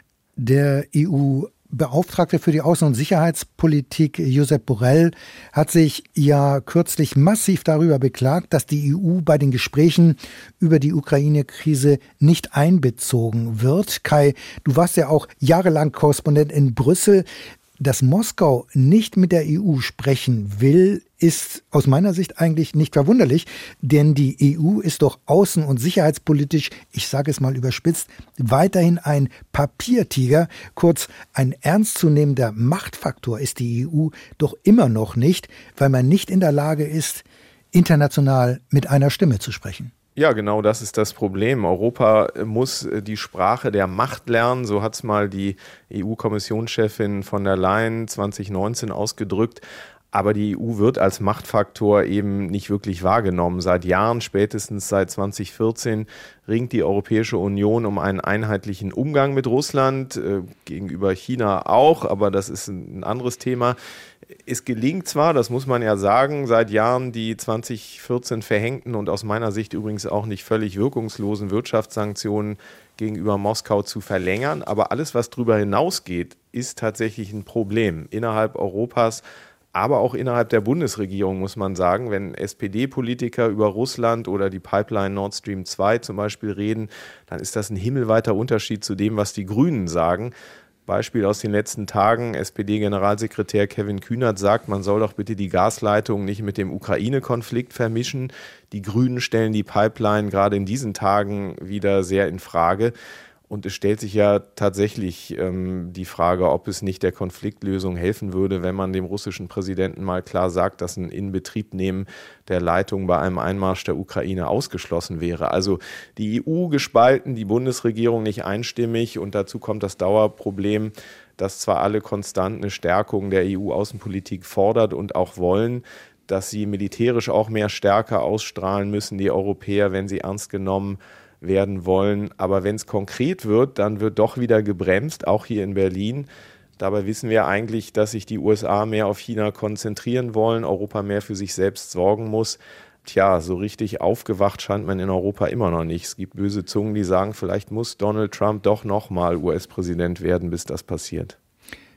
Der EU-Beauftragte für die Außen- und Sicherheitspolitik, Josep Borrell, hat sich ja kürzlich massiv darüber beklagt, dass die EU bei den Gesprächen über die Ukraine-Krise nicht einbezogen wird. Kai, du warst ja auch jahrelang Korrespondent in Brüssel. Dass Moskau nicht mit der EU sprechen will, ist aus meiner Sicht eigentlich nicht verwunderlich, denn die EU ist doch außen- und sicherheitspolitisch, ich sage es mal überspitzt, weiterhin ein Papiertiger. Kurz, ein ernstzunehmender Machtfaktor ist die EU doch immer noch nicht, weil man nicht in der Lage ist, international mit einer Stimme zu sprechen. Ja, genau, das ist das Problem. Europa muss die Sprache der Macht lernen, so hat es mal die EU-Kommissionschefin von der Leyen 2019 ausgedrückt. Aber die EU wird als Machtfaktor eben nicht wirklich wahrgenommen. Seit Jahren, spätestens seit 2014, ringt die Europäische Union um einen einheitlichen Umgang mit Russland, gegenüber China auch, aber das ist ein anderes Thema. Es gelingt zwar, das muss man ja sagen, seit Jahren die 2014 verhängten und aus meiner Sicht übrigens auch nicht völlig wirkungslosen Wirtschaftssanktionen gegenüber Moskau zu verlängern, aber alles, was darüber hinausgeht, ist tatsächlich ein Problem innerhalb Europas, aber auch innerhalb der Bundesregierung, muss man sagen. Wenn SPD-Politiker über Russland oder die Pipeline Nord Stream 2 zum Beispiel reden, dann ist das ein himmelweiter Unterschied zu dem, was die Grünen sagen. Beispiel aus den letzten Tagen, SPD-Generalsekretär Kevin Kühnert sagt, man soll doch bitte die Gasleitung nicht mit dem Ukraine-Konflikt vermischen. Die Grünen stellen die Pipeline gerade in diesen Tagen wieder sehr in Frage. Und es stellt sich ja tatsächlich die Frage, ob es nicht der Konfliktlösung helfen würde, wenn man dem russischen Präsidenten mal klar sagt, dass ein Inbetriebnehmen der Leitung bei einem Einmarsch der Ukraine ausgeschlossen wäre. Also die EU gespalten, die Bundesregierung nicht einstimmig und dazu kommt das Dauerproblem, dass zwar alle konstant eine Stärkung der EU-Außenpolitik fordert und auch wollen, dass sie militärisch auch mehr Stärke ausstrahlen müssen, die Europäer, wenn sie ernst genommen werden wollen. Aber wenn es konkret wird, dann wird doch wieder gebremst, auch hier in Berlin. Dabei wissen wir eigentlich, dass sich die USA mehr auf China konzentrieren wollen, Europa mehr für sich selbst sorgen muss. Tja, so richtig aufgewacht scheint man in Europa immer noch nicht. Es gibt böse Zungen, die sagen, vielleicht muss Donald Trump doch nochmal US-Präsident werden, bis das passiert.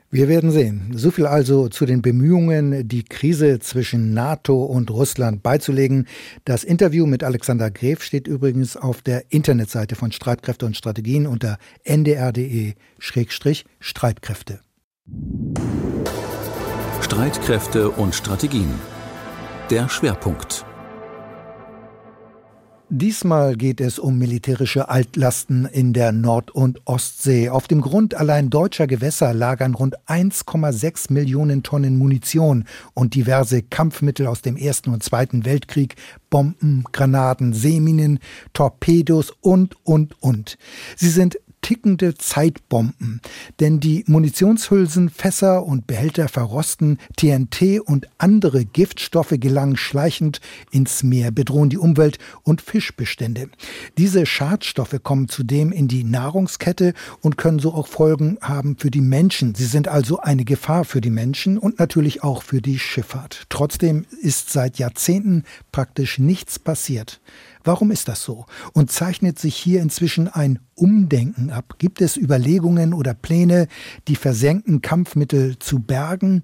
Wir werden sehen. So viel also zu den Bemühungen, die Krise zwischen NATO und Russland beizulegen. Das Interview mit Alexander Gref steht übrigens auf der Internetseite von Streitkräfte und Strategien unter ndr.de/Streitkräfte. Streitkräfte und Strategien. Der Schwerpunkt. Diesmal geht es um militärische Altlasten in der Nord- und Ostsee. Auf dem Grund allein deutscher Gewässer lagern rund 1,6 Millionen Tonnen Munition und diverse Kampfmittel aus dem Ersten und Zweiten Weltkrieg, Bomben, Granaten, Seeminen, Torpedos und. Sie sind tickende Zeitbomben, denn die Munitionshülsen, Fässer und Behälter verrosten, TNT und andere Giftstoffe gelangen schleichend ins Meer, bedrohen die Umwelt und Fischbestände. Diese Schadstoffe kommen zudem in die Nahrungskette und können so auch Folgen haben für die Menschen. Sie sind also eine Gefahr für die Menschen und natürlich auch für die Schifffahrt. Trotzdem ist seit Jahrzehnten praktisch nichts passiert. Warum ist das so? Und zeichnet sich hier inzwischen ein Umdenken ab? Gibt es Überlegungen oder Pläne, die versenkten Kampfmittel zu bergen?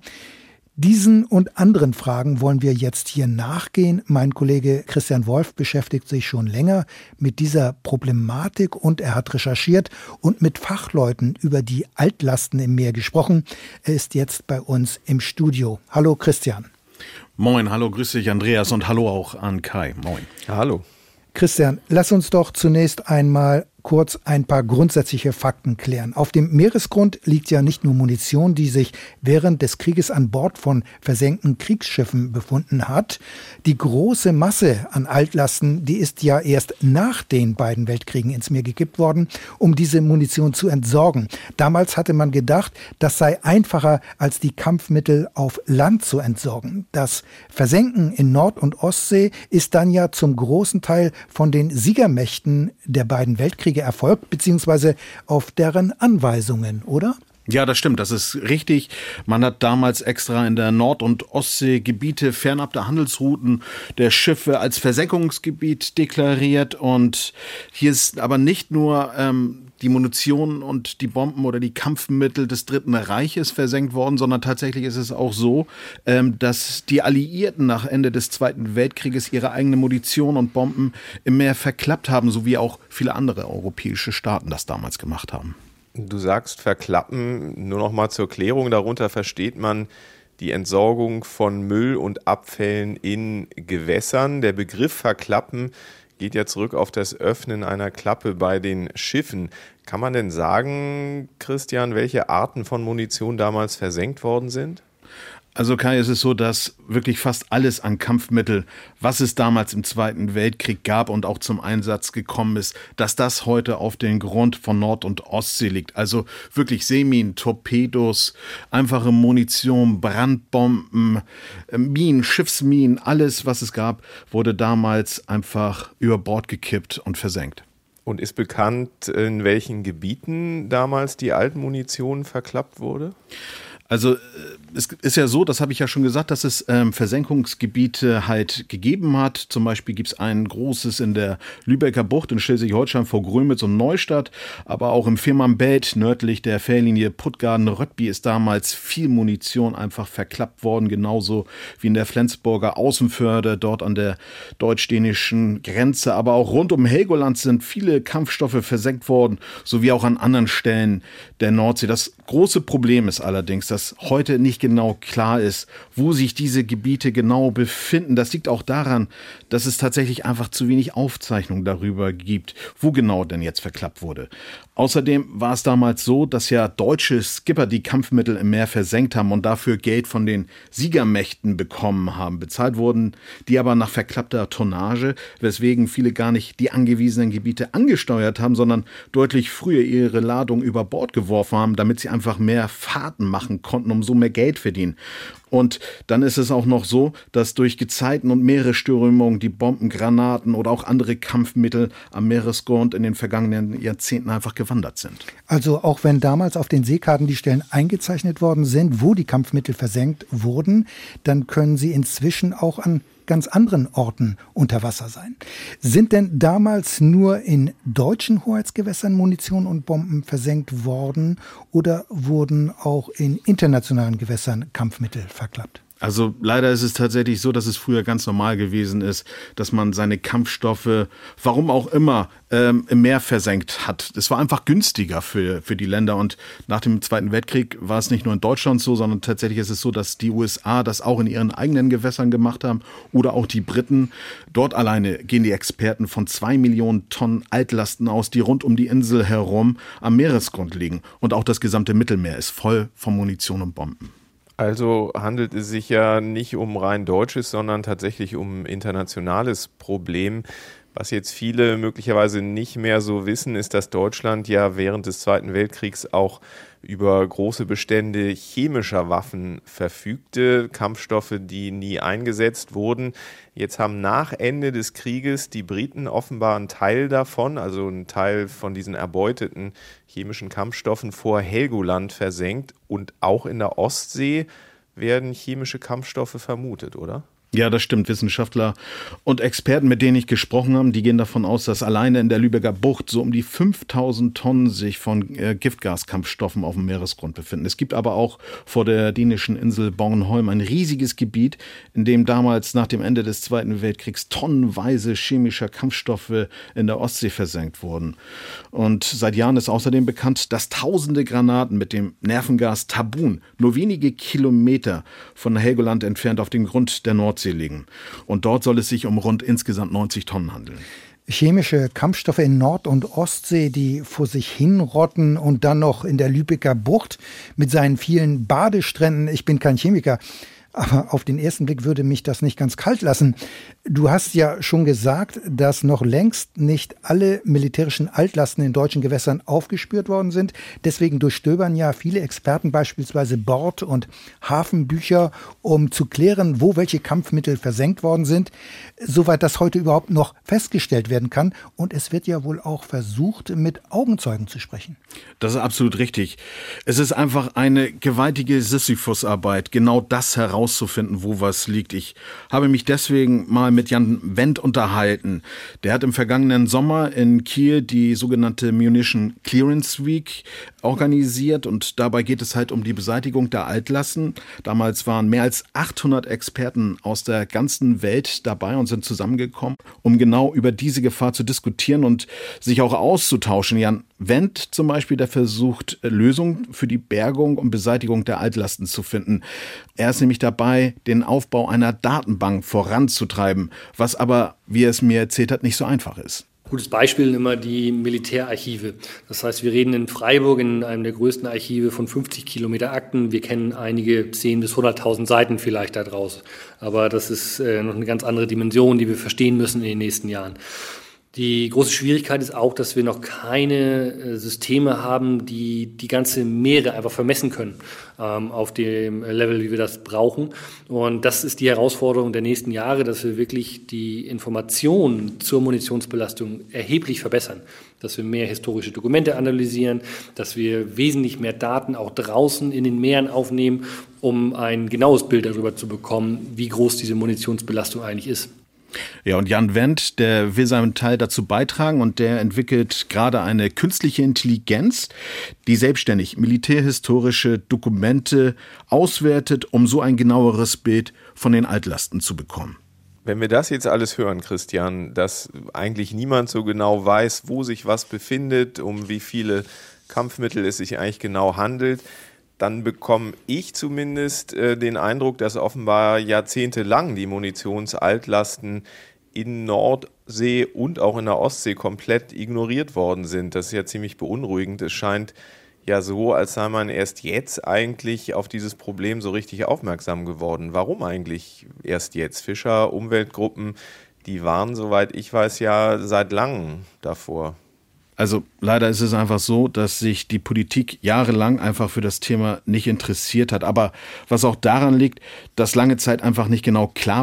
Diesen und anderen Fragen wollen wir jetzt hier nachgehen. Mein Kollege Christian Wolf beschäftigt sich schon länger mit dieser Problematik und er hat recherchiert und mit Fachleuten über die Altlasten im Meer gesprochen. Er ist jetzt bei uns im Studio. Hallo Christian. Moin, hallo, grüß dich Andreas und hallo auch an Kai. Moin. Hallo. Christian, lass uns doch zunächst einmal kurz ein paar grundsätzliche Fakten klären. Auf dem Meeresgrund liegt ja nicht nur Munition, die sich während des Krieges an Bord von versenkten Kriegsschiffen befunden hat. Die große Masse an Altlasten, die ist ja erst nach den beiden Weltkriegen ins Meer gekippt worden, um diese Munition zu entsorgen. Damals hatte man gedacht, das sei einfacher, als die Kampfmittel auf Land zu entsorgen. Das Versenken in Nord- und Ostsee ist dann ja zum großen Teil von den Siegermächten der beiden Weltkriege erfolgt, beziehungsweise auf deren Anweisungen, oder? Ja, das stimmt, das ist richtig. Man hat damals extra in der Nord- und Ostsee Gebiete fernab der Handelsrouten der Schiffe als Versenkungsgebiet deklariert. Und hier ist aber nicht nur die Munition und die Bomben oder die Kampfmittel des Dritten Reiches versenkt worden, sondern tatsächlich ist es auch so, dass die Alliierten nach Ende des Zweiten Weltkrieges ihre eigene Munition und Bomben im Meer verklappt haben, so wie auch viele andere europäische Staaten das damals gemacht haben. Du sagst verklappen, nur noch mal zur Klärung, darunter versteht man die Entsorgung von Müll und Abfällen in Gewässern. Der Begriff verklappen geht ja zurück auf das Öffnen einer Klappe bei den Schiffen. Kann man denn sagen, Christian, welche Arten von Munition damals versenkt worden sind? Also Kai, es ist so, dass wirklich fast alles an Kampfmittel, was es damals im Zweiten Weltkrieg gab und auch zum Einsatz gekommen ist, dass das heute auf den Grund von Nord- und Ostsee liegt. Also wirklich Seeminen, Torpedos, einfache Munition, Brandbomben, Minen, Schiffsminen, alles, was es gab, wurde damals einfach über Bord gekippt und versenkt. Und ist bekannt, in welchen Gebieten damals die Altmunition verklappt wurde? Also es ist ja so, das habe ich ja schon gesagt, dass es Versenkungsgebiete halt gegeben hat. Zum Beispiel gibt es ein großes in der Lübecker Bucht in Schleswig-Holstein vor Grömitz und Neustadt. Aber auch im Fehmarnbelt nördlich der Fährlinie Puttgarden-Röttby ist damals viel Munition einfach verklappt worden. Genauso wie in der Flensburger Außenförde, dort an der deutsch-dänischen Grenze. Aber auch rund um Helgoland sind viele Kampfstoffe versenkt worden, sowie auch an anderen Stellen der Nordsee. Das große Problem ist allerdings, dass heute nicht genau klar ist, wo sich diese Gebiete genau befinden. Das liegt auch daran, dass es tatsächlich einfach zu wenig Aufzeichnungen darüber gibt, wo genau denn jetzt verklappt wurde. Außerdem war es damals so, dass ja deutsche Skipper die Kampfmittel im Meer versenkt haben und dafür Geld von den Siegermächten bekommen haben. Bezahlt wurden die aber nach verklappter Tonnage, weswegen viele gar nicht die angewiesenen Gebiete angesteuert haben, sondern deutlich früher ihre Ladung über Bord geworfen haben, damit sie einfach mehr Fahrten machen konnten, um so mehr Geld verdienen. Und dann ist es auch noch so, dass durch Gezeiten und Meeresströmungen die Bomben, Granaten oder auch andere Kampfmittel am Meeresgrund in den vergangenen Jahrzehnten einfach gewandert sind. Also auch wenn damals auf den Seekarten die Stellen eingezeichnet worden sind, wo die Kampfmittel versenkt wurden, dann können sie inzwischen auch an ganz anderen Orten unter Wasser sein. Sind denn damals nur in deutschen Hoheitsgewässern Munition und Bomben versenkt worden oder wurden auch in internationalen Gewässern Kampfmittel verklappt? Also leider ist es tatsächlich so, dass es früher ganz normal gewesen ist, dass man seine Kampfstoffe, warum auch immer, im Meer versenkt hat. Es war einfach günstiger für die Länder. Und nach dem Zweiten Weltkrieg war es nicht nur in Deutschland so, sondern tatsächlich ist es so, dass die USA das auch in ihren eigenen Gewässern gemacht haben oder auch die Briten. Dort alleine gehen die Experten von 2 Millionen Tonnen Altlasten aus, die rund um die Insel herum am Meeresgrund liegen. Und auch das gesamte Mittelmeer ist voll von Munition und Bomben. Also handelt es sich ja nicht um rein deutsches, sondern tatsächlich um internationales Problem. Was jetzt viele möglicherweise nicht mehr so wissen, ist, dass Deutschland ja während des Zweiten Weltkriegs auch über große Bestände chemischer Waffen verfügte, Kampfstoffe, die nie eingesetzt wurden. Jetzt haben nach Ende des Krieges die Briten offenbar einen Teil davon, also einen Teil von diesen erbeuteten chemischen Kampfstoffen vor Helgoland versenkt und auch in der Ostsee werden chemische Kampfstoffe vermutet, oder? Ja, das stimmt. Wissenschaftler und Experten, mit denen ich gesprochen habe, die gehen davon aus, dass alleine in der Lübecker Bucht so um die 5000 Tonnen sich von Giftgaskampfstoffen auf dem Meeresgrund befinden. Es gibt aber auch vor der dänischen Insel Bornholm ein riesiges Gebiet, in dem damals nach dem Ende des Zweiten Weltkriegs tonnenweise chemischer Kampfstoffe in der Ostsee versenkt wurden. Und seit Jahren ist außerdem bekannt, dass tausende Granaten mit dem Nervengas Tabun nur wenige Kilometer von Helgoland entfernt auf dem Grund der Nordsee liegen. Und dort soll es sich um rund insgesamt 90 Tonnen handeln. Chemische Kampfstoffe in Nord- und Ostsee, die vor sich hinrotten und dann noch in der Lübecker Bucht mit seinen vielen Badestränden. Ich bin kein Chemiker, aber auf den ersten Blick würde mich das nicht ganz kalt lassen. Du hast ja schon gesagt, dass noch längst nicht alle militärischen Altlasten in deutschen Gewässern aufgespürt worden sind. Deswegen durchstöbern ja viele Experten beispielsweise Bord- und Hafenbücher, um zu klären, wo welche Kampfmittel versenkt worden sind, soweit das heute überhaupt noch festgestellt werden kann. Und es wird ja wohl auch versucht, mit Augenzeugen zu sprechen. Das ist absolut richtig. Es ist einfach eine gewaltige Sisyphusarbeit, genau das herauszufinden, wo was liegt. Ich habe mich deswegen mal mit Jan Wendt unterhalten. Der hat im vergangenen Sommer in Kiel die sogenannte Munition Clearance Week organisiert und dabei geht es halt um die Beseitigung der Altlasten. Damals waren mehr als 800 Experten aus der ganzen Welt dabei und sind zusammengekommen, um genau über diese Gefahr zu diskutieren und sich auch auszutauschen. Jan Wendt zum Beispiel, der versucht, Lösungen für die Bergung und Beseitigung der Altlasten zu finden. Er ist nämlich dabei, den Aufbau einer Datenbank voranzutreiben, was aber, wie er es mir erzählt hat, nicht so einfach ist. Gutes Beispiel sind immer die Militärarchive. Das heißt, wir reden in Freiburg in einem der größten Archive von 50 Kilometer Akten. Wir kennen einige 10.000 bis 100.000 Seiten vielleicht da draus. Aber das ist noch eine ganz andere Dimension, die wir verstehen müssen in den nächsten Jahren. Die große Schwierigkeit ist auch, dass wir noch keine Systeme haben, die die ganze Meere einfach vermessen können auf dem Level, wie wir das brauchen. Und das ist die Herausforderung der nächsten Jahre, dass wir wirklich die Informationen zur Munitionsbelastung erheblich verbessern. Dass wir mehr historische Dokumente analysieren, dass wir wesentlich mehr Daten auch draußen in den Meeren aufnehmen, um ein genaues Bild darüber zu bekommen, wie groß diese Munitionsbelastung eigentlich ist. Ja, und Jan Wendt, der will seinen Teil dazu beitragen und der entwickelt gerade eine künstliche Intelligenz, die selbstständig militärhistorische Dokumente auswertet, um so ein genaueres Bild von den Altlasten zu bekommen. Wenn wir das jetzt alles hören, Christian, dass eigentlich niemand so genau weiß, wo sich was befindet, um wie viele Kampfmittel es sich eigentlich genau handelt, dann bekomme ich zumindest den Eindruck, dass offenbar jahrzehntelang die Munitionsaltlasten in Nordsee und auch in der Ostsee komplett ignoriert worden sind. Das ist ja ziemlich beunruhigend. Es scheint ja so, als sei man erst jetzt eigentlich auf dieses Problem so richtig aufmerksam geworden. Warum eigentlich erst jetzt? Fischer, Umweltgruppen, die waren, soweit ich weiß, ja seit langem davor. Also leider ist es einfach so, dass sich die Politik jahrelang einfach für das Thema nicht interessiert hat. Aber was auch daran liegt, dass lange Zeit einfach nicht genau klar war,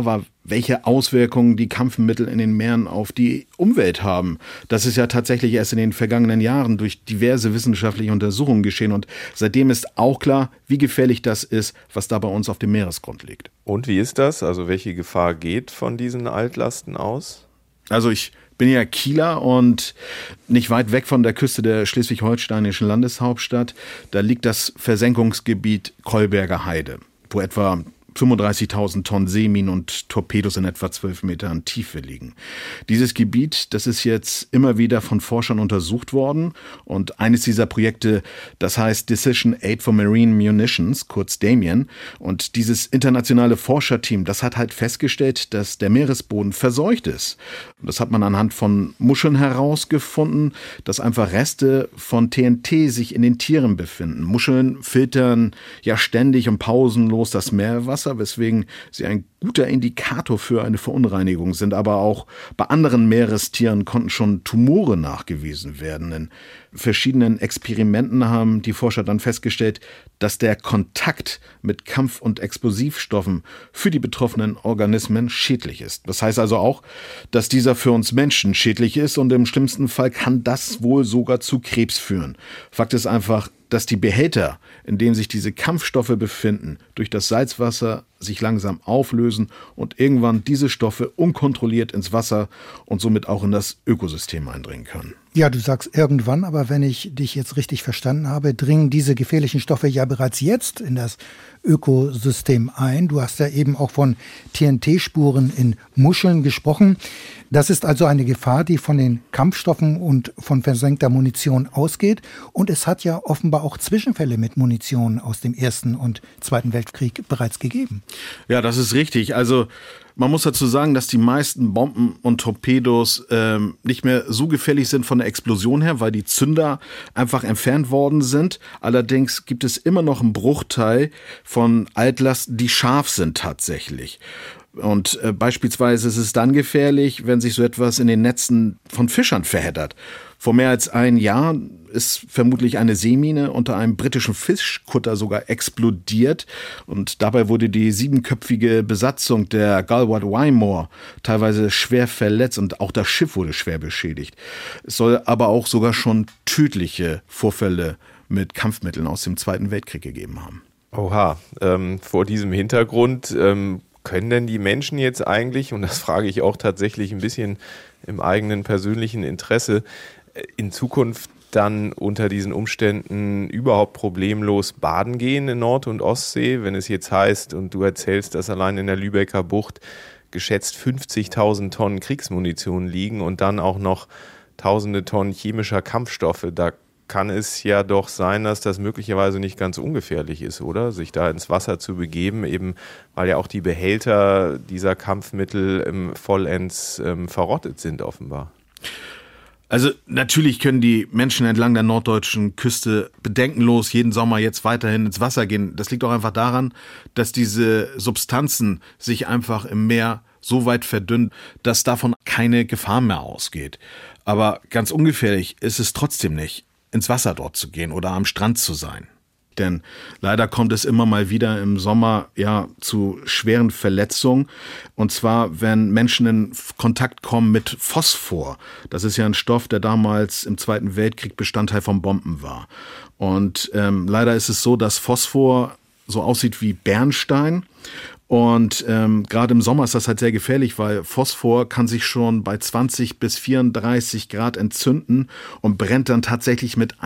welche Auswirkungen die Kampfmittel in den Meeren auf die Umwelt haben. Das ist ja tatsächlich erst in den vergangenen Jahren durch diverse wissenschaftliche Untersuchungen geschehen. Und seitdem ist auch klar, wie gefährlich das ist, was da bei uns auf dem Meeresgrund liegt. Und wie ist das? Also welche Gefahr geht von diesen Altlasten aus? Also ich bin ja Kieler und nicht weit weg von der Küste der schleswig-holsteinischen Landeshauptstadt. Da liegt das Versenkungsgebiet Kolberger Heide, wo etwa 35.000 Tonnen Seeminen und Torpedos in etwa 12 Metern Tiefe liegen. Dieses Gebiet, das ist jetzt immer wieder von Forschern untersucht worden und eines dieser Projekte, das heißt Decision Aid for Marine Munitions, kurz DAMIAN, und dieses internationale Forscherteam, das hat halt festgestellt, dass der Meeresboden verseucht ist. Das hat man anhand von Muscheln herausgefunden, dass einfach Reste von TNT sich in den Tieren befinden. Muscheln filtern ja ständig und pausenlos das Meerwasser, weswegen sie ein guter Indikator für eine Verunreinigung sind. Aber auch bei anderen Meerestieren konnten schon Tumore nachgewiesen werden. In verschiedenen Experimenten haben die Forscher dann festgestellt, dass der Kontakt mit Kampf- und Explosivstoffen für die betroffenen Organismen schädlich ist. Das heißt also auch, dass dieser für uns Menschen schädlich ist und im schlimmsten Fall kann das wohl sogar zu Krebs führen. Fakt ist einfach, dass die Behälter, in denen sich diese Kampfstoffe befinden, durch das Salzwasser sich langsam auflösen und irgendwann diese Stoffe unkontrolliert ins Wasser und somit auch in das Ökosystem eindringen können. Ja, du sagst irgendwann, aber wenn ich dich jetzt richtig verstanden habe, dringen diese gefährlichen Stoffe ja bereits jetzt in das Ökosystem ein. Du hast ja eben auch von TNT-Spuren in Muscheln gesprochen. Das ist also eine Gefahr, die von den Kampfstoffen und von versenkter Munition ausgeht. Und es hat ja offenbar auch Zwischenfälle mit Munition aus dem Ersten und Zweiten Weltkrieg bereits gegeben. Ja, das ist richtig. Also man muss dazu sagen, dass die meisten Bomben und Torpedos nicht mehr so gefährlich sind von der Explosion her, weil die Zünder einfach entfernt worden sind. Allerdings gibt es immer noch einen Bruchteil von Altlasten, die scharf sind tatsächlich. Und beispielsweise ist es dann gefährlich, wenn sich so etwas in den Netzen von Fischern verheddert. Vor mehr als einem Jahr ist vermutlich eine Seemine unter einem britischen Fischkutter sogar explodiert. Und dabei wurde die 7-köpfige Besatzung der Galwad Wymore teilweise schwer verletzt und auch das Schiff wurde schwer beschädigt. Es soll aber auch sogar schon tödliche Vorfälle mit Kampfmitteln aus dem Zweiten Weltkrieg gegeben haben. Oha, vor diesem Hintergrund können denn die Menschen jetzt eigentlich, und das frage ich auch tatsächlich ein bisschen im eigenen persönlichen Interesse, in Zukunft dann unter diesen Umständen überhaupt problemlos baden gehen in Nord- und Ostsee, wenn es jetzt heißt, und du erzählst, dass allein in der Lübecker Bucht geschätzt 50.000 Tonnen Kriegsmunition liegen und dann auch noch tausende Tonnen chemischer Kampfstoffe, da kann es ja doch sein, dass das möglicherweise nicht ganz ungefährlich ist, oder? Sich da ins Wasser zu begeben, eben weil ja auch die Behälter dieser Kampfmittel vollends verrottet sind offenbar. Also natürlich können die Menschen entlang der norddeutschen Küste bedenkenlos jeden Sommer jetzt weiterhin ins Wasser gehen. Das liegt auch einfach daran, dass diese Substanzen sich einfach im Meer so weit verdünnen, dass davon keine Gefahr mehr ausgeht. Aber ganz ungefährlich ist es trotzdem nicht, ins Wasser dort zu gehen oder am Strand zu sein. Denn leider kommt es immer mal wieder im Sommer zu schweren Verletzungen. Und zwar, wenn Menschen in Kontakt kommen mit Phosphor. Das ist ja ein Stoff, der damals im Zweiten Weltkrieg Bestandteil von Bomben war. Und leider ist es so, dass Phosphor so aussieht wie Bernstein. Und gerade im Sommer ist das halt sehr gefährlich, weil Phosphor kann sich schon bei 20 bis 34 Grad entzünden und brennt dann tatsächlich mit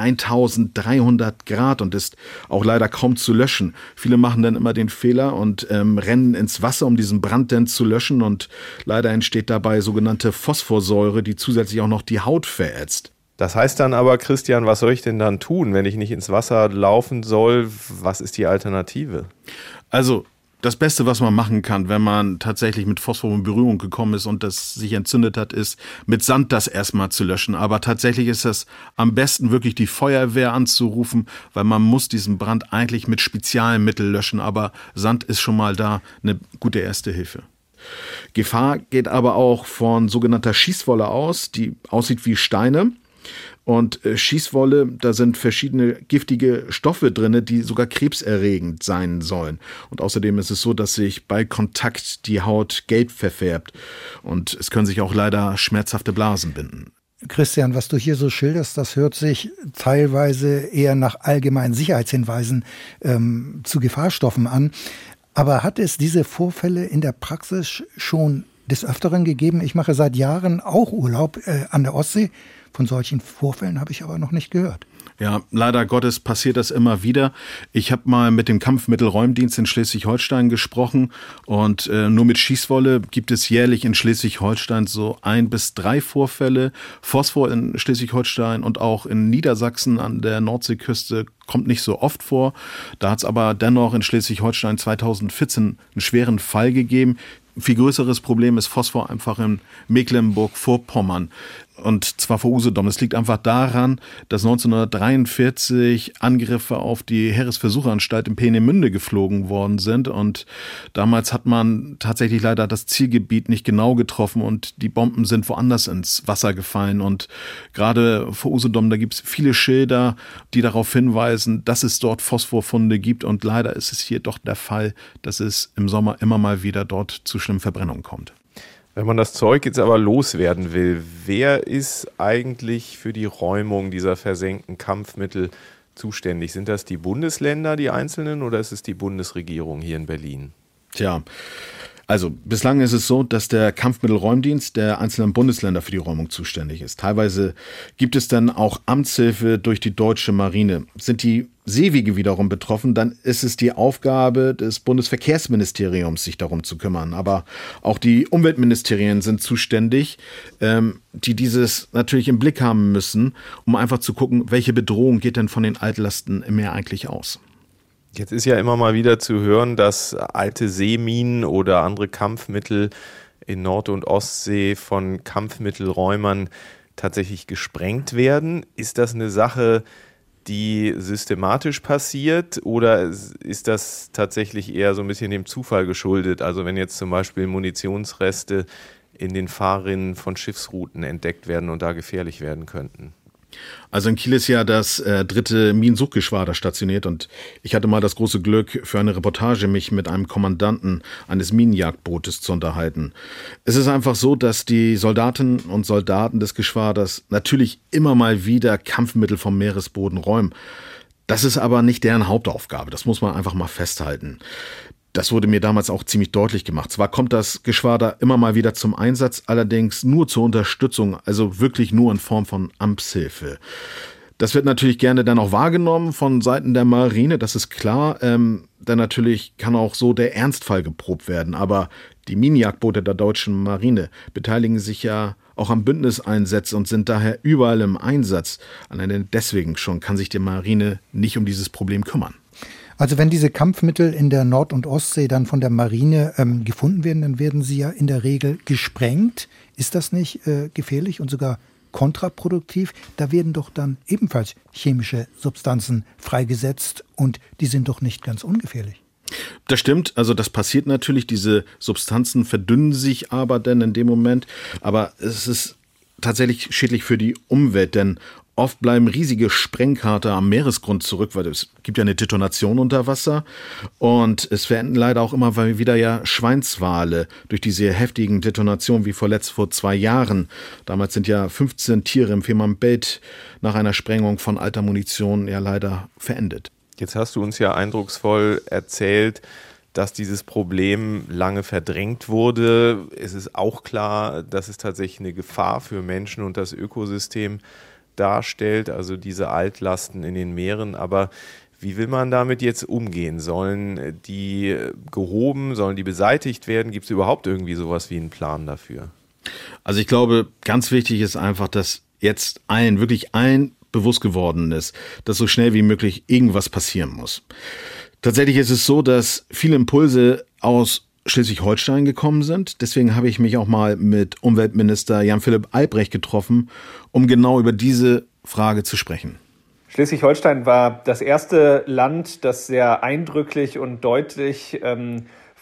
1300 Grad und ist auch leider kaum zu löschen. Viele machen dann immer den Fehler und rennen ins Wasser, um diesen Brand dann zu löschen. Und leider entsteht dabei sogenannte Phosphorsäure, die zusätzlich auch noch die Haut verätzt. Das heißt dann aber, Christian, was soll ich denn dann tun, wenn ich nicht ins Wasser laufen soll? Was ist die Alternative? Also das Beste, was man machen kann, wenn man tatsächlich mit Phosphor in Berührung gekommen ist und das sich entzündet hat, ist, mit Sand das erstmal zu löschen. Aber tatsächlich ist es am besten, wirklich die Feuerwehr anzurufen, weil man muss diesen Brand eigentlich mit Spezialmitteln löschen. Aber Sand ist schon mal da eine gute erste Hilfe. Gefahr geht aber auch von sogenannter Schießwolle aus, die aussieht wie Steine. Und Schießwolle, da sind verschiedene giftige Stoffe drin, die sogar krebserregend sein sollen. Und außerdem ist es so, dass sich bei Kontakt die Haut gelb verfärbt. Und es können sich auch leider schmerzhafte Blasen binden. Christian, was du hier so schilderst, das hört sich teilweise eher nach allgemeinen Sicherheitshinweisen zu Gefahrstoffen an. Aber hat es diese Vorfälle in der Praxis schon des Öfteren gegeben? Ich mache seit Jahren auch Urlaub an der Ostsee. Von solchen Vorfällen habe ich aber noch nicht gehört. Ja, leider Gottes passiert das immer wieder. Ich habe mal mit dem Kampfmittelräumdienst in Schleswig-Holstein gesprochen und nur mit Schießwolle gibt es jährlich in Schleswig-Holstein so 1 bis 3 Vorfälle. Phosphor in Schleswig-Holstein und auch in Niedersachsen an der Nordseeküste kommt nicht so oft vor. Da hat es aber dennoch in Schleswig-Holstein 2014 einen schweren Fall gegeben. Viel größeres Problem ist Phosphor einfach in Mecklenburg-Vorpommern. Und zwar vor Usedom. Es liegt einfach daran, dass 1943 Angriffe auf die Heeresversuchanstalt in Peenemünde geflogen worden sind. Und damals hat man tatsächlich leider das Zielgebiet nicht genau getroffen und die Bomben sind woanders ins Wasser gefallen. Und gerade vor Usedom, da gibt es viele Schilder, die darauf hinweisen, dass es dort Phosphorfunde gibt. Und leider ist es hier doch der Fall, dass es im Sommer immer mal wieder dort zu schlimmen Verbrennungen kommt. Wenn man das Zeug jetzt aber loswerden will, wer ist eigentlich für die Räumung dieser versenkten Kampfmittel zuständig? Sind das die Bundesländer, die einzelnen, oder ist es die Bundesregierung hier in Berlin? Tja, also bislang ist es so, dass der Kampfmittelräumdienst der einzelnen Bundesländer für die Räumung zuständig ist. Teilweise gibt es dann auch Amtshilfe durch die deutsche Marine. Sind die Seewege wiederum betroffen, dann ist es die Aufgabe des Bundesverkehrsministeriums, sich darum zu kümmern. Aber auch die Umweltministerien sind zuständig, die dieses natürlich im Blick haben müssen, um einfach zu gucken, welche Bedrohung geht denn von den Altlasten im Meer eigentlich aus. Jetzt ist ja immer mal wieder zu hören, dass alte Seeminen oder andere Kampfmittel in Nord- und Ostsee von Kampfmittelräumern tatsächlich gesprengt werden. Ist das eine Sache, die systematisch passiert, oder ist das tatsächlich eher so ein bisschen dem Zufall geschuldet? Also wenn jetzt zum Beispiel Munitionsreste in den Fahrrinnen von Schiffsrouten entdeckt werden und da gefährlich werden könnten. Also in Kiel ist ja das 3. Minensuchgeschwader stationiert und ich hatte mal das große Glück, für eine Reportage mich mit einem Kommandanten eines Minenjagdbootes zu unterhalten. Es ist einfach so, dass die Soldatinnen und Soldaten des Geschwaders natürlich immer mal wieder Kampfmittel vom Meeresboden räumen. Das ist aber nicht deren Hauptaufgabe, das muss man einfach mal festhalten. Das wurde mir damals auch ziemlich deutlich gemacht. Zwar kommt das Geschwader immer mal wieder zum Einsatz, allerdings nur zur Unterstützung, also wirklich nur in Form von Amtshilfe. Das wird natürlich gerne dann auch wahrgenommen von Seiten der Marine, das ist klar. Denn natürlich kann auch so der Ernstfall geprobt werden. Aber die Minenjagdboote der deutschen Marine beteiligen sich ja auch am Bündniseinsatz und sind daher überall im Einsatz. Allein deswegen schon kann sich die Marine nicht um dieses Problem kümmern. Also wenn diese Kampfmittel in der Nord- und Ostsee dann von der Marine gefunden werden, dann werden sie ja in der Regel gesprengt. Ist das nicht gefährlich und sogar kontraproduktiv? Da werden doch dann ebenfalls chemische Substanzen freigesetzt und die sind doch nicht ganz ungefährlich. Das stimmt, also das passiert natürlich, diese Substanzen verdünnen sich aber dann in dem Moment, aber es ist tatsächlich schädlich für die Umwelt, denn oft bleiben riesige Sprengkrater am Meeresgrund zurück, weil es gibt ja eine Detonation unter Wasser und es verenden leider auch immer wieder ja Schweinswale durch diese heftigen Detonationen wie vor 2 Jahren. Damals sind ja 15 Tiere im Fehmarnbelt nach einer Sprengung von alter Munition ja leider verendet. Jetzt hast du uns ja eindrucksvoll erzählt, dass dieses Problem lange verdrängt wurde. Es ist auch klar, dass es tatsächlich eine Gefahr für Menschen und das Ökosystem darstellt, also diese Altlasten in den Meeren. Aber wie will man damit jetzt umgehen? Sollen die gehoben, sollen die beseitigt werden? Gibt es überhaupt irgendwie sowas wie einen Plan dafür? Also ich glaube, ganz wichtig ist einfach, dass jetzt wirklich allen bewusst geworden ist, dass so schnell wie möglich irgendwas passieren muss. Tatsächlich ist es so, dass viele Impulse aus Schleswig-Holstein gekommen sind. Deswegen habe ich mich auch mal mit Umweltminister Jan-Philipp Albrecht getroffen, um genau über diese Frage zu sprechen. Schleswig-Holstein war das erste Land, das sehr eindrücklich und deutlich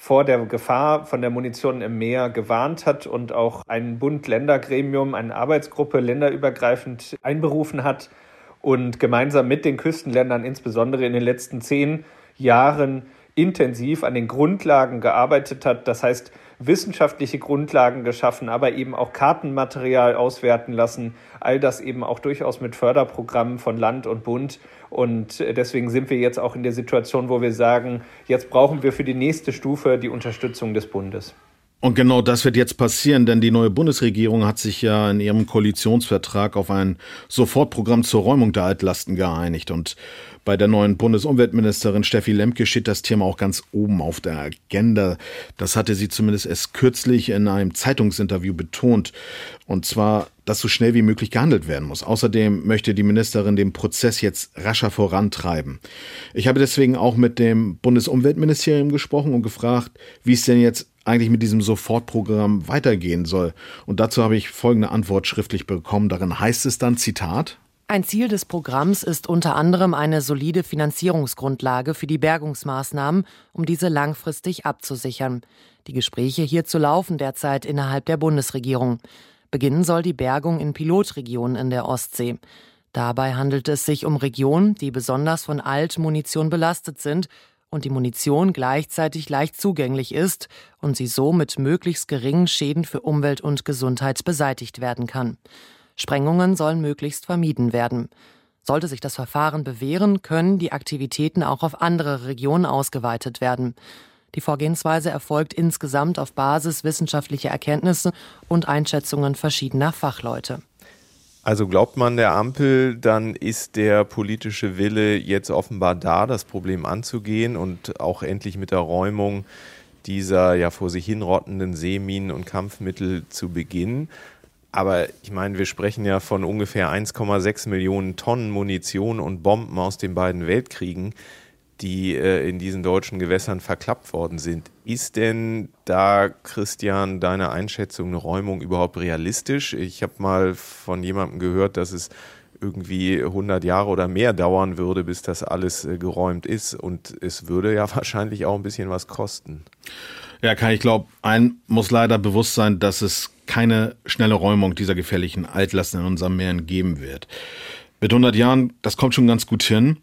vor der Gefahr von der Munition im Meer gewarnt hat und auch ein Bund-Länder-Gremium, eine Arbeitsgruppe länderübergreifend einberufen hat und gemeinsam mit den Küstenländern insbesondere in den letzten 10 Jahren intensiv an den Grundlagen gearbeitet hat. Das heißt, wissenschaftliche Grundlagen geschaffen, aber eben auch Kartenmaterial auswerten lassen. All das eben auch durchaus mit Förderprogrammen von Land und Bund. Und deswegen sind wir jetzt auch in der Situation, wo wir sagen, jetzt brauchen wir für die nächste Stufe die Unterstützung des Bundes. Und genau das wird jetzt passieren, denn die neue Bundesregierung hat sich ja in ihrem Koalitionsvertrag auf ein Sofortprogramm zur Räumung der Altlasten geeinigt. Und bei der neuen Bundesumweltministerin Steffi Lemke steht das Thema auch ganz oben auf der Agenda. Das hatte sie zumindest erst kürzlich in einem Zeitungsinterview betont. Und zwar, dass so schnell wie möglich gehandelt werden muss. Außerdem möchte die Ministerin den Prozess jetzt rascher vorantreiben. Ich habe deswegen auch mit dem Bundesumweltministerium gesprochen und gefragt, wie es denn jetzt eigentlich mit diesem Sofortprogramm weitergehen soll. Und dazu habe ich folgende Antwort schriftlich bekommen. Darin heißt es dann, Zitat: Ein Ziel des Programms ist unter anderem eine solide Finanzierungsgrundlage für die Bergungsmaßnahmen, um diese langfristig abzusichern. Die Gespräche hierzu laufen derzeit innerhalb der Bundesregierung. Beginnen soll die Bergung in Pilotregionen in der Ostsee. Dabei handelt es sich um Regionen, die besonders von Altmunition belastet sind und die Munition gleichzeitig leicht zugänglich ist und sie so mit möglichst geringen Schäden für Umwelt und Gesundheit beseitigt werden kann. Sprengungen sollen möglichst vermieden werden. Sollte sich das Verfahren bewähren, können die Aktivitäten auch auf andere Regionen ausgeweitet werden. Die Vorgehensweise erfolgt insgesamt auf Basis wissenschaftlicher Erkenntnisse und Einschätzungen verschiedener Fachleute. Also glaubt man der Ampel, dann ist der politische Wille jetzt offenbar da, das Problem anzugehen und auch endlich mit der Räumung dieser ja vor sich hinrottenden Seeminen und Kampfmittel zu beginnen. Aber ich meine, wir sprechen ja von ungefähr 1,6 Millionen Tonnen Munition und Bomben aus den beiden Weltkriegen, die in diesen deutschen Gewässern verklappt worden sind. Ist denn da, Christian, deine Einschätzung, eine Räumung überhaupt realistisch? Ich habe mal von jemandem gehört, dass es irgendwie 100 Jahre oder mehr dauern würde, bis das alles geräumt ist. Und es würde ja wahrscheinlich auch ein bisschen was kosten. Ja, Kai, ich glaube, einem muss leider bewusst sein, dass es keine schnelle Räumung dieser gefährlichen Altlasten in unseren Meeren geben wird. Mit 100 Jahren, das kommt schon ganz gut hin.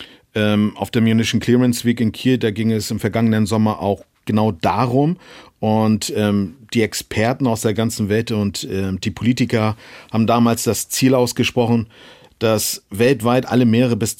Auf der Munition Clearance Week in Kiel, da ging es im vergangenen Sommer auch genau darum. Und die Experten aus der ganzen Welt und die Politiker haben damals das Ziel ausgesprochen, dass weltweit alle Meere bis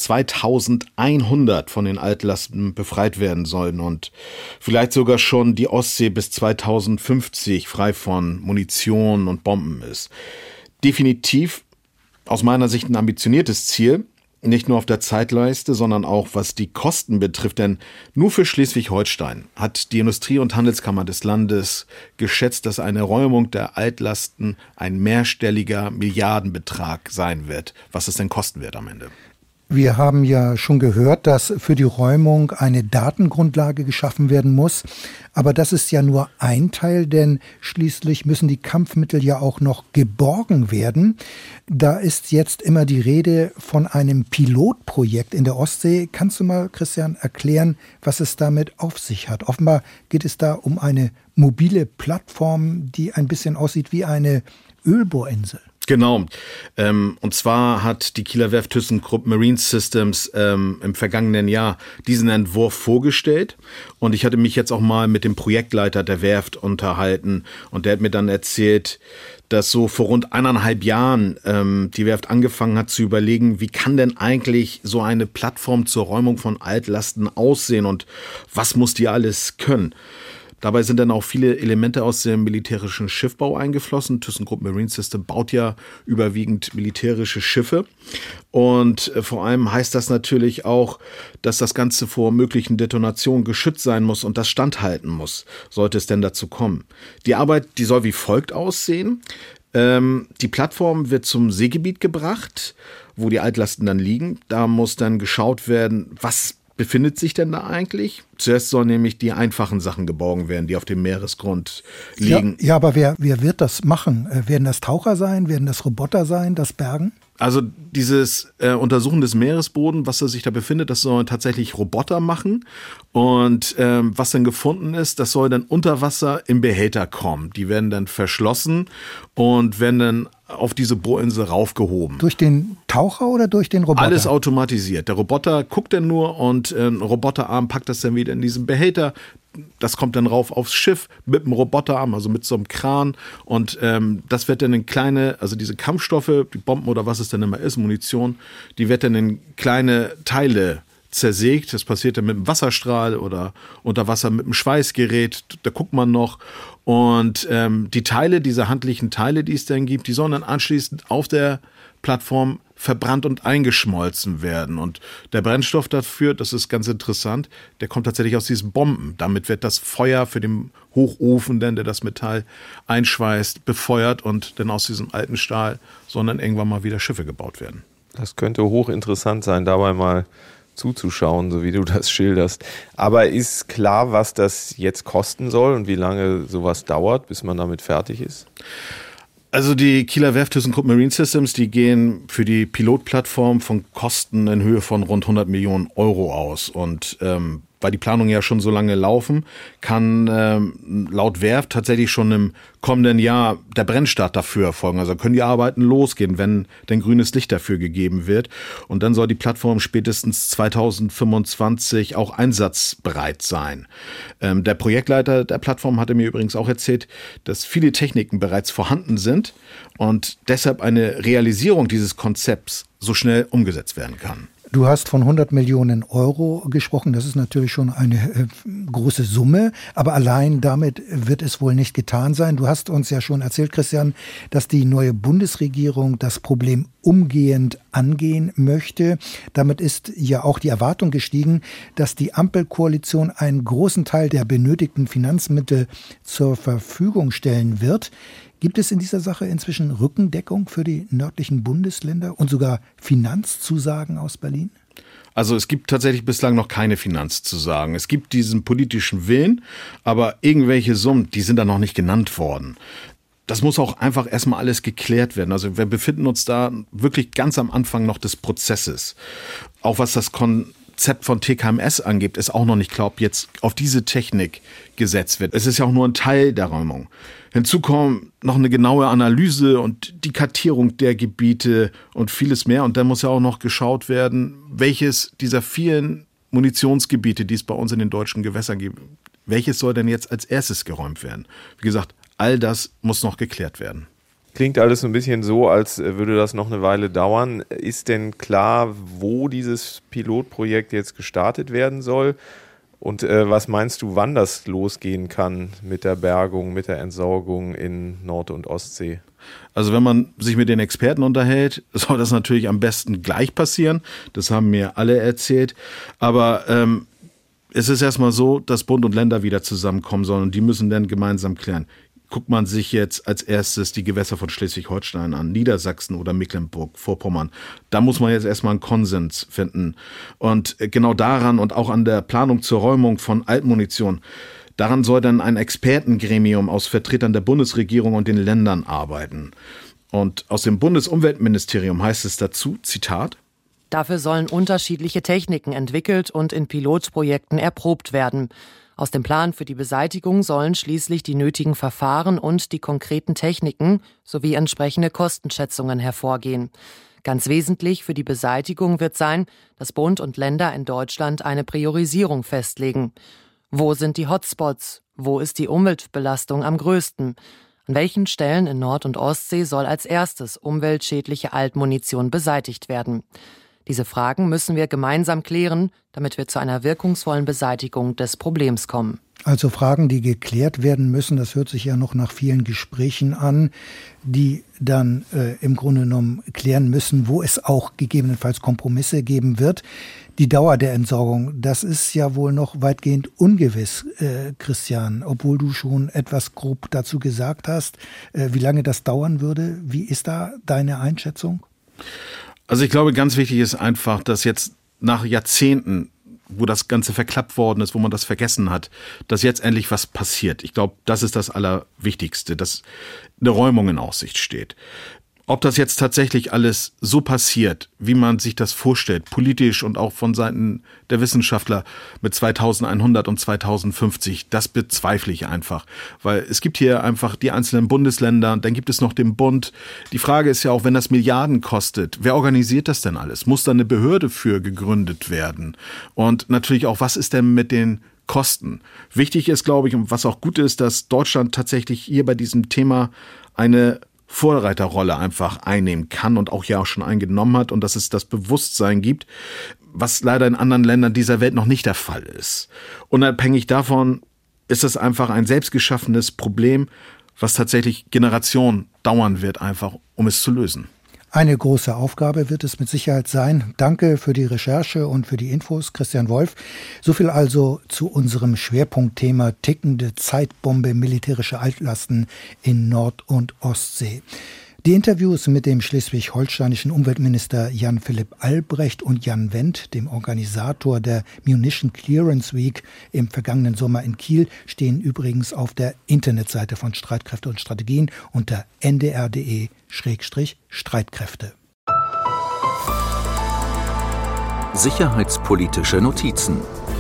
2100 von den Altlasten befreit werden sollen und vielleicht sogar schon die Ostsee bis 2050 frei von Munition und Bomben ist. Definitiv aus meiner Sicht ein ambitioniertes Ziel. Nicht nur auf der Zeitleiste, sondern auch was die Kosten betrifft. Denn nur für Schleswig-Holstein hat die Industrie- und Handelskammer des Landes geschätzt, dass eine Räumung der Altlasten ein mehrstelliger Milliardenbetrag sein wird. Was es denn kosten wird am Ende? Wir haben ja schon gehört, dass für die Räumung eine Datengrundlage geschaffen werden muss. Aber das ist ja nur ein Teil, denn schließlich müssen die Kampfmittel ja auch noch geborgen werden. Da ist jetzt immer die Rede von einem Pilotprojekt in der Ostsee. Kannst du mal, Christian, erklären, was es damit auf sich hat? Offenbar geht es da um eine mobile Plattform, die ein bisschen aussieht wie eine Ölbohrinsel. Genau. Und zwar hat die Kieler Werft ThyssenKrupp Marine Systems im vergangenen Jahr diesen Entwurf vorgestellt. Und ich hatte mich jetzt auch mal mit dem Projektleiter der Werft unterhalten. Und der hat mir dann erzählt, dass so vor rund 1,5 Jahren die Werft angefangen hat zu überlegen, wie kann denn eigentlich so eine Plattform zur Räumung von Altlasten aussehen und was muss die alles können? Dabei sind dann auch viele Elemente aus dem militärischen Schiffbau eingeflossen. ThyssenKrupp Marine System baut ja überwiegend militärische Schiffe. Und vor allem heißt das natürlich auch, dass das Ganze vor möglichen Detonationen geschützt sein muss und das standhalten muss, sollte es denn dazu kommen. Die Arbeit, die soll wie folgt aussehen. Die Plattform wird zum Seegebiet gebracht, wo die Altlasten dann liegen. Da muss dann geschaut werden, was befindet sich denn da eigentlich? Zuerst sollen nämlich die einfachen Sachen geborgen werden, die auf dem Meeresgrund liegen. Ja, aber wer wird das machen? Werden das Taucher sein? Werden das Roboter sein, das Bergen? Also dieses Untersuchen des Meeresbodens, was da sich da befindet, das sollen tatsächlich Roboter machen. Und was dann gefunden ist, das soll dann unter Wasser im Behälter kommen. Die werden dann verschlossen und werden dann auf diese Bohrinsel raufgehoben. Durch den Taucher oder durch den Roboter? Alles automatisiert. Der Roboter guckt dann nur und ein Roboterarm packt das dann wieder in diesen Behälter. Das kommt dann rauf aufs Schiff mit einem Roboterarm, also mit so einem Kran. Und das wird dann in kleine, also diese Kampfstoffe, die Bomben oder was es dann immer ist, Munition, die wird dann in kleine Teile zersägt. Das passiert dann mit einem Wasserstrahl oder unter Wasser mit einem Schweißgerät. Da guckt man noch. Und die Teile, diese handlichen Teile, die es dann gibt, die sollen dann anschließend auf der Plattform verbrannt und eingeschmolzen werden. Und der Brennstoff dafür, das ist ganz interessant, der kommt tatsächlich aus diesen Bomben. Damit wird das Feuer für den Hochofen, der das Metall einschweißt, befeuert und dann aus diesem alten Stahl sollen dann irgendwann mal wieder Schiffe gebaut werden. Das könnte hochinteressant sein, dabei mal zuzuschauen, so wie du das schilderst. Aber ist klar, was das jetzt kosten soll und wie lange sowas dauert, bis man damit fertig ist? Also die Kieler Werft ThyssenKrupp Marine Systems, die gehen für die Pilotplattform von Kosten in Höhe von rund 100 Millionen Euro aus. Und weil die Planungen ja schon so lange laufen, kann laut Werft tatsächlich schon im kommenden Jahr der Brennstart dafür erfolgen. Also können die Arbeiten losgehen, wenn denn grünes Licht dafür gegeben wird. Und dann soll die Plattform spätestens 2025 auch einsatzbereit sein. Der Projektleiter der Plattform hatte mir übrigens auch erzählt, dass viele Techniken bereits vorhanden sind und deshalb eine Realisierung dieses Konzepts so schnell umgesetzt werden kann. Du hast von 100 Millionen Euro gesprochen. Das ist natürlich schon eine große Summe. Aber allein damit wird es wohl nicht getan sein. Du hast uns ja schon erzählt, Christian, dass die neue Bundesregierung das Problem umgehend angehen möchte. Damit ist ja auch die Erwartung gestiegen, dass die Ampelkoalition einen großen Teil der benötigten Finanzmittel zur Verfügung stellen wird. Gibt es in dieser Sache inzwischen Rückendeckung für die nördlichen Bundesländer und sogar Finanzzusagen aus Berlin? Also es gibt tatsächlich bislang noch keine Finanzzusagen. Es gibt diesen politischen Willen, aber irgendwelche Summen, die sind da noch nicht genannt worden. Das muss auch einfach erstmal alles geklärt werden. Also wir befinden uns da wirklich ganz am Anfang noch des Prozesses. Auch was das Konzept von TKMS angeht, ist auch noch nicht klar, ob jetzt auf diese Technik gesetzt wird. Es ist ja auch nur ein Teil der Räumung. Hinzu kommt noch eine genaue Analyse und die Kartierung der Gebiete und vieles mehr. Und dann muss ja auch noch geschaut werden, welches dieser vielen Munitionsgebiete, die es bei uns in den deutschen Gewässern gibt, welches soll denn jetzt als erstes geräumt werden? Wie gesagt, all das muss noch geklärt werden. Klingt alles so ein bisschen so, als würde das noch eine Weile dauern. Ist denn klar, wo dieses Pilotprojekt jetzt gestartet werden soll? Und was meinst du, wann das losgehen kann mit der Bergung, mit der Entsorgung in Nord- und Ostsee? Also wenn man sich mit den Experten unterhält, soll das natürlich am besten gleich passieren. Das haben mir alle erzählt. Aber es ist erstmal so, dass Bund und Länder wieder zusammenkommen sollen und die müssen dann gemeinsam klären. Guckt man sich jetzt als erstes die Gewässer von Schleswig-Holstein an, Niedersachsen oder Mecklenburg-Vorpommern. Da muss man jetzt erstmal einen Konsens finden. Und genau daran und auch an der Planung zur Räumung von Altmunition, daran soll dann ein Expertengremium aus Vertretern der Bundesregierung und den Ländern arbeiten. Und aus dem Bundesumweltministerium heißt es dazu, Zitat: Dafür sollen unterschiedliche Techniken entwickelt und in Pilotprojekten erprobt werden. Aus dem Plan für die Beseitigung sollen schließlich die nötigen Verfahren und die konkreten Techniken sowie entsprechende Kostenschätzungen hervorgehen. Ganz wesentlich für die Beseitigung wird sein, dass Bund und Länder in Deutschland eine Priorisierung festlegen. Wo sind die Hotspots? Wo ist die Umweltbelastung am größten? An welchen Stellen in Nord- und Ostsee soll als erstes umweltschädliche Altmunition beseitigt werden? Diese Fragen müssen wir gemeinsam klären, damit wir zu einer wirkungsvollen Beseitigung des Problems kommen. Also Fragen, die geklärt werden müssen, das hört sich ja noch nach vielen Gesprächen an, die dann im Grunde genommen klären müssen, wo es auch gegebenenfalls Kompromisse geben wird. Die Dauer der Entsorgung, das ist ja wohl noch weitgehend ungewiss, Christian, obwohl du schon etwas grob dazu gesagt hast, wie lange das dauern würde. Wie ist da deine Einschätzung? Also ich glaube, ganz wichtig ist einfach, dass jetzt nach Jahrzehnten, wo das Ganze verklappt worden ist, wo man das vergessen hat, dass jetzt endlich was passiert. Ich glaube, das ist das Allerwichtigste, dass eine Räumung in Aussicht steht. Ob das jetzt tatsächlich alles so passiert, wie man sich das vorstellt, politisch und auch von Seiten der Wissenschaftler mit 2100 und 2050, das bezweifle ich einfach. Weil es gibt hier einfach die einzelnen Bundesländer, dann gibt es noch den Bund. Die Frage ist ja auch, wenn das Milliarden kostet, wer organisiert das denn alles? Muss da eine Behörde für gegründet werden? Und natürlich auch, was ist denn mit den Kosten? Wichtig ist, glaube ich, und was auch gut ist, dass Deutschland tatsächlich hier bei diesem Thema eine Vorreiterrolle einfach einnehmen kann und auch ja auch schon eingenommen hat und dass es das Bewusstsein gibt, was leider in anderen Ländern dieser Welt noch nicht der Fall ist. Unabhängig davon ist es einfach ein selbstgeschaffenes Problem, was tatsächlich Generationen dauern wird, einfach um es zu lösen. Eine große Aufgabe wird es mit Sicherheit sein. Danke für die Recherche und für die Infos, Christian Wolf. So viel also zu unserem Schwerpunktthema tickende Zeitbombe, militärische Altlasten in Nord- und Ostsee. Die Interviews mit dem schleswig-holsteinischen Umweltminister Jan-Philipp Albrecht und Jan Wendt, dem Organisator der Munition Clearance Week im vergangenen Sommer in Kiel, stehen übrigens auf der Internetseite von Streitkräfte und Strategien unter ndr.de/Streitkräfte. Sicherheitspolitische Notizen.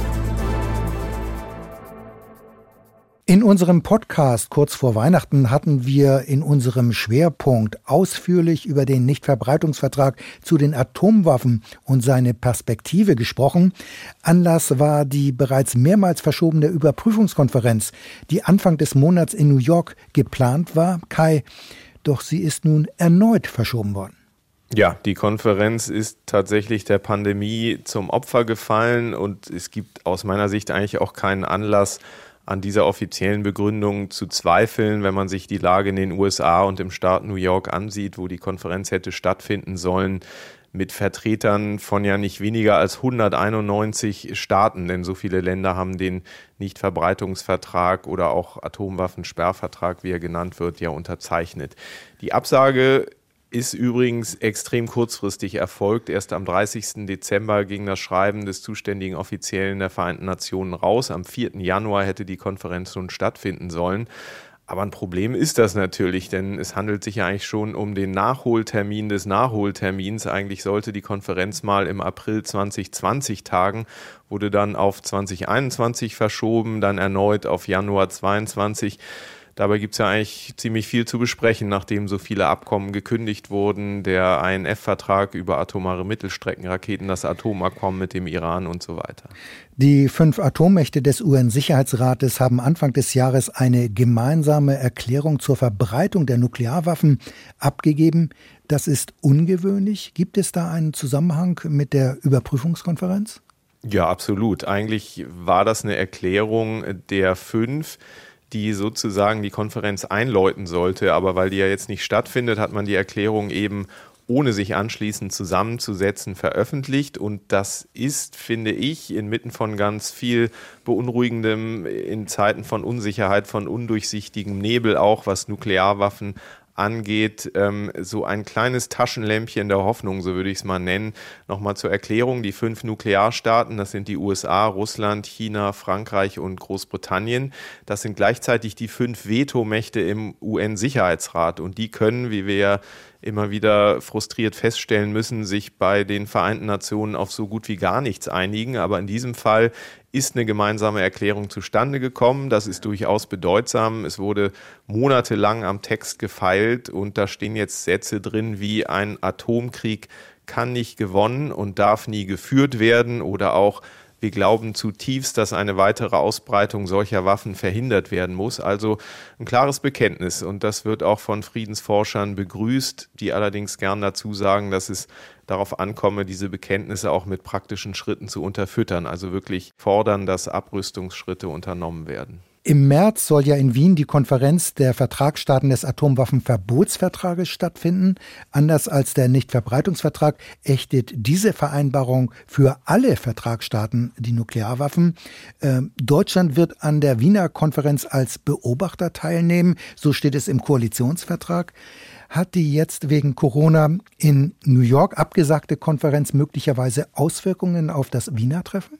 In unserem Podcast kurz vor Weihnachten hatten wir in unserem Schwerpunkt ausführlich über den Nichtverbreitungsvertrag zu den Atomwaffen und seine Perspektive gesprochen. Anlass war die bereits mehrmals verschobene Überprüfungskonferenz, die Anfang des Monats in New York geplant war. Kai, doch sie ist nun erneut verschoben worden. Ja, die Konferenz ist tatsächlich der Pandemie zum Opfer gefallen und es gibt aus meiner Sicht eigentlich auch keinen Anlass, an dieser offiziellen Begründung zu zweifeln, wenn man sich die Lage in den USA und im Staat New York ansieht, wo die Konferenz hätte stattfinden sollen, mit Vertretern von ja nicht weniger als 191 Staaten, denn so viele Länder haben den Nichtverbreitungsvertrag oder auch Atomwaffensperrvertrag, wie er genannt wird, ja unterzeichnet. Die Absage ist übrigens extrem kurzfristig erfolgt. Erst am 30. Dezember ging das Schreiben des zuständigen Offiziellen der Vereinten Nationen raus. Am 4. Januar hätte die Konferenz nun stattfinden sollen. Aber ein Problem ist das natürlich, denn es handelt sich ja eigentlich schon um den Nachholtermin des Nachholtermins. Eigentlich sollte die Konferenz mal im April 2020 tagen, wurde dann auf 2021 verschoben, dann erneut auf Januar 2022. Dabei gibt es ja eigentlich ziemlich viel zu besprechen, nachdem so viele Abkommen gekündigt wurden, der INF-Vertrag über atomare Mittelstreckenraketen, das Atomabkommen mit dem Iran und so weiter. Die 5 Atommächte des UN-Sicherheitsrates haben Anfang des Jahres eine gemeinsame Erklärung zur Verbreitung der Nuklearwaffen abgegeben. Das ist ungewöhnlich. Gibt es da einen Zusammenhang mit der Überprüfungskonferenz? Ja, absolut. Eigentlich war das eine Erklärung der 5, die sozusagen die Konferenz einläuten sollte. Aber weil die ja jetzt nicht stattfindet, hat man die Erklärung eben, ohne sich anschließend zusammenzusetzen, veröffentlicht. Und das ist, finde ich, inmitten von ganz viel Beunruhigendem, in Zeiten von Unsicherheit, von undurchsichtigem Nebel auch, was Nuklearwaffen angeht, so ein kleines Taschenlämpchen der Hoffnung, so würde ich es mal nennen. Nochmal zur Erklärung, die 5 Nuklearstaaten, das sind die USA, Russland, China, Frankreich und Großbritannien. Das sind gleichzeitig die 5 Vetomächte im UN-Sicherheitsrat und die können, wie wir ja immer wieder frustriert feststellen müssen, sich bei den Vereinten Nationen auf so gut wie gar nichts einigen. Aber in diesem Fall ist eine gemeinsame Erklärung zustande gekommen. Das ist durchaus bedeutsam. Es wurde monatelang am Text gefeilt und da stehen jetzt Sätze drin wie: ein Atomkrieg kann nicht gewonnen und darf nie geführt werden, oder auch: wir glauben zutiefst, dass eine weitere Ausbreitung solcher Waffen verhindert werden muss. Also ein klares Bekenntnis. Und das wird auch von Friedensforschern begrüßt, die allerdings gern dazu sagen, dass es darauf ankomme, diese Bekenntnisse auch mit praktischen Schritten zu unterfüttern. Also wirklich fordern, dass Abrüstungsschritte unternommen werden. Im März soll ja in Wien die Konferenz der Vertragsstaaten des Atomwaffenverbotsvertrages stattfinden. Anders als der Nichtverbreitungsvertrag ächtet diese Vereinbarung für alle Vertragsstaaten die Nuklearwaffen. Deutschland wird an der Wiener Konferenz als Beobachter teilnehmen, so steht es im Koalitionsvertrag. Hat die jetzt wegen Corona in New York abgesagte Konferenz möglicherweise Auswirkungen auf das Wiener Treffen?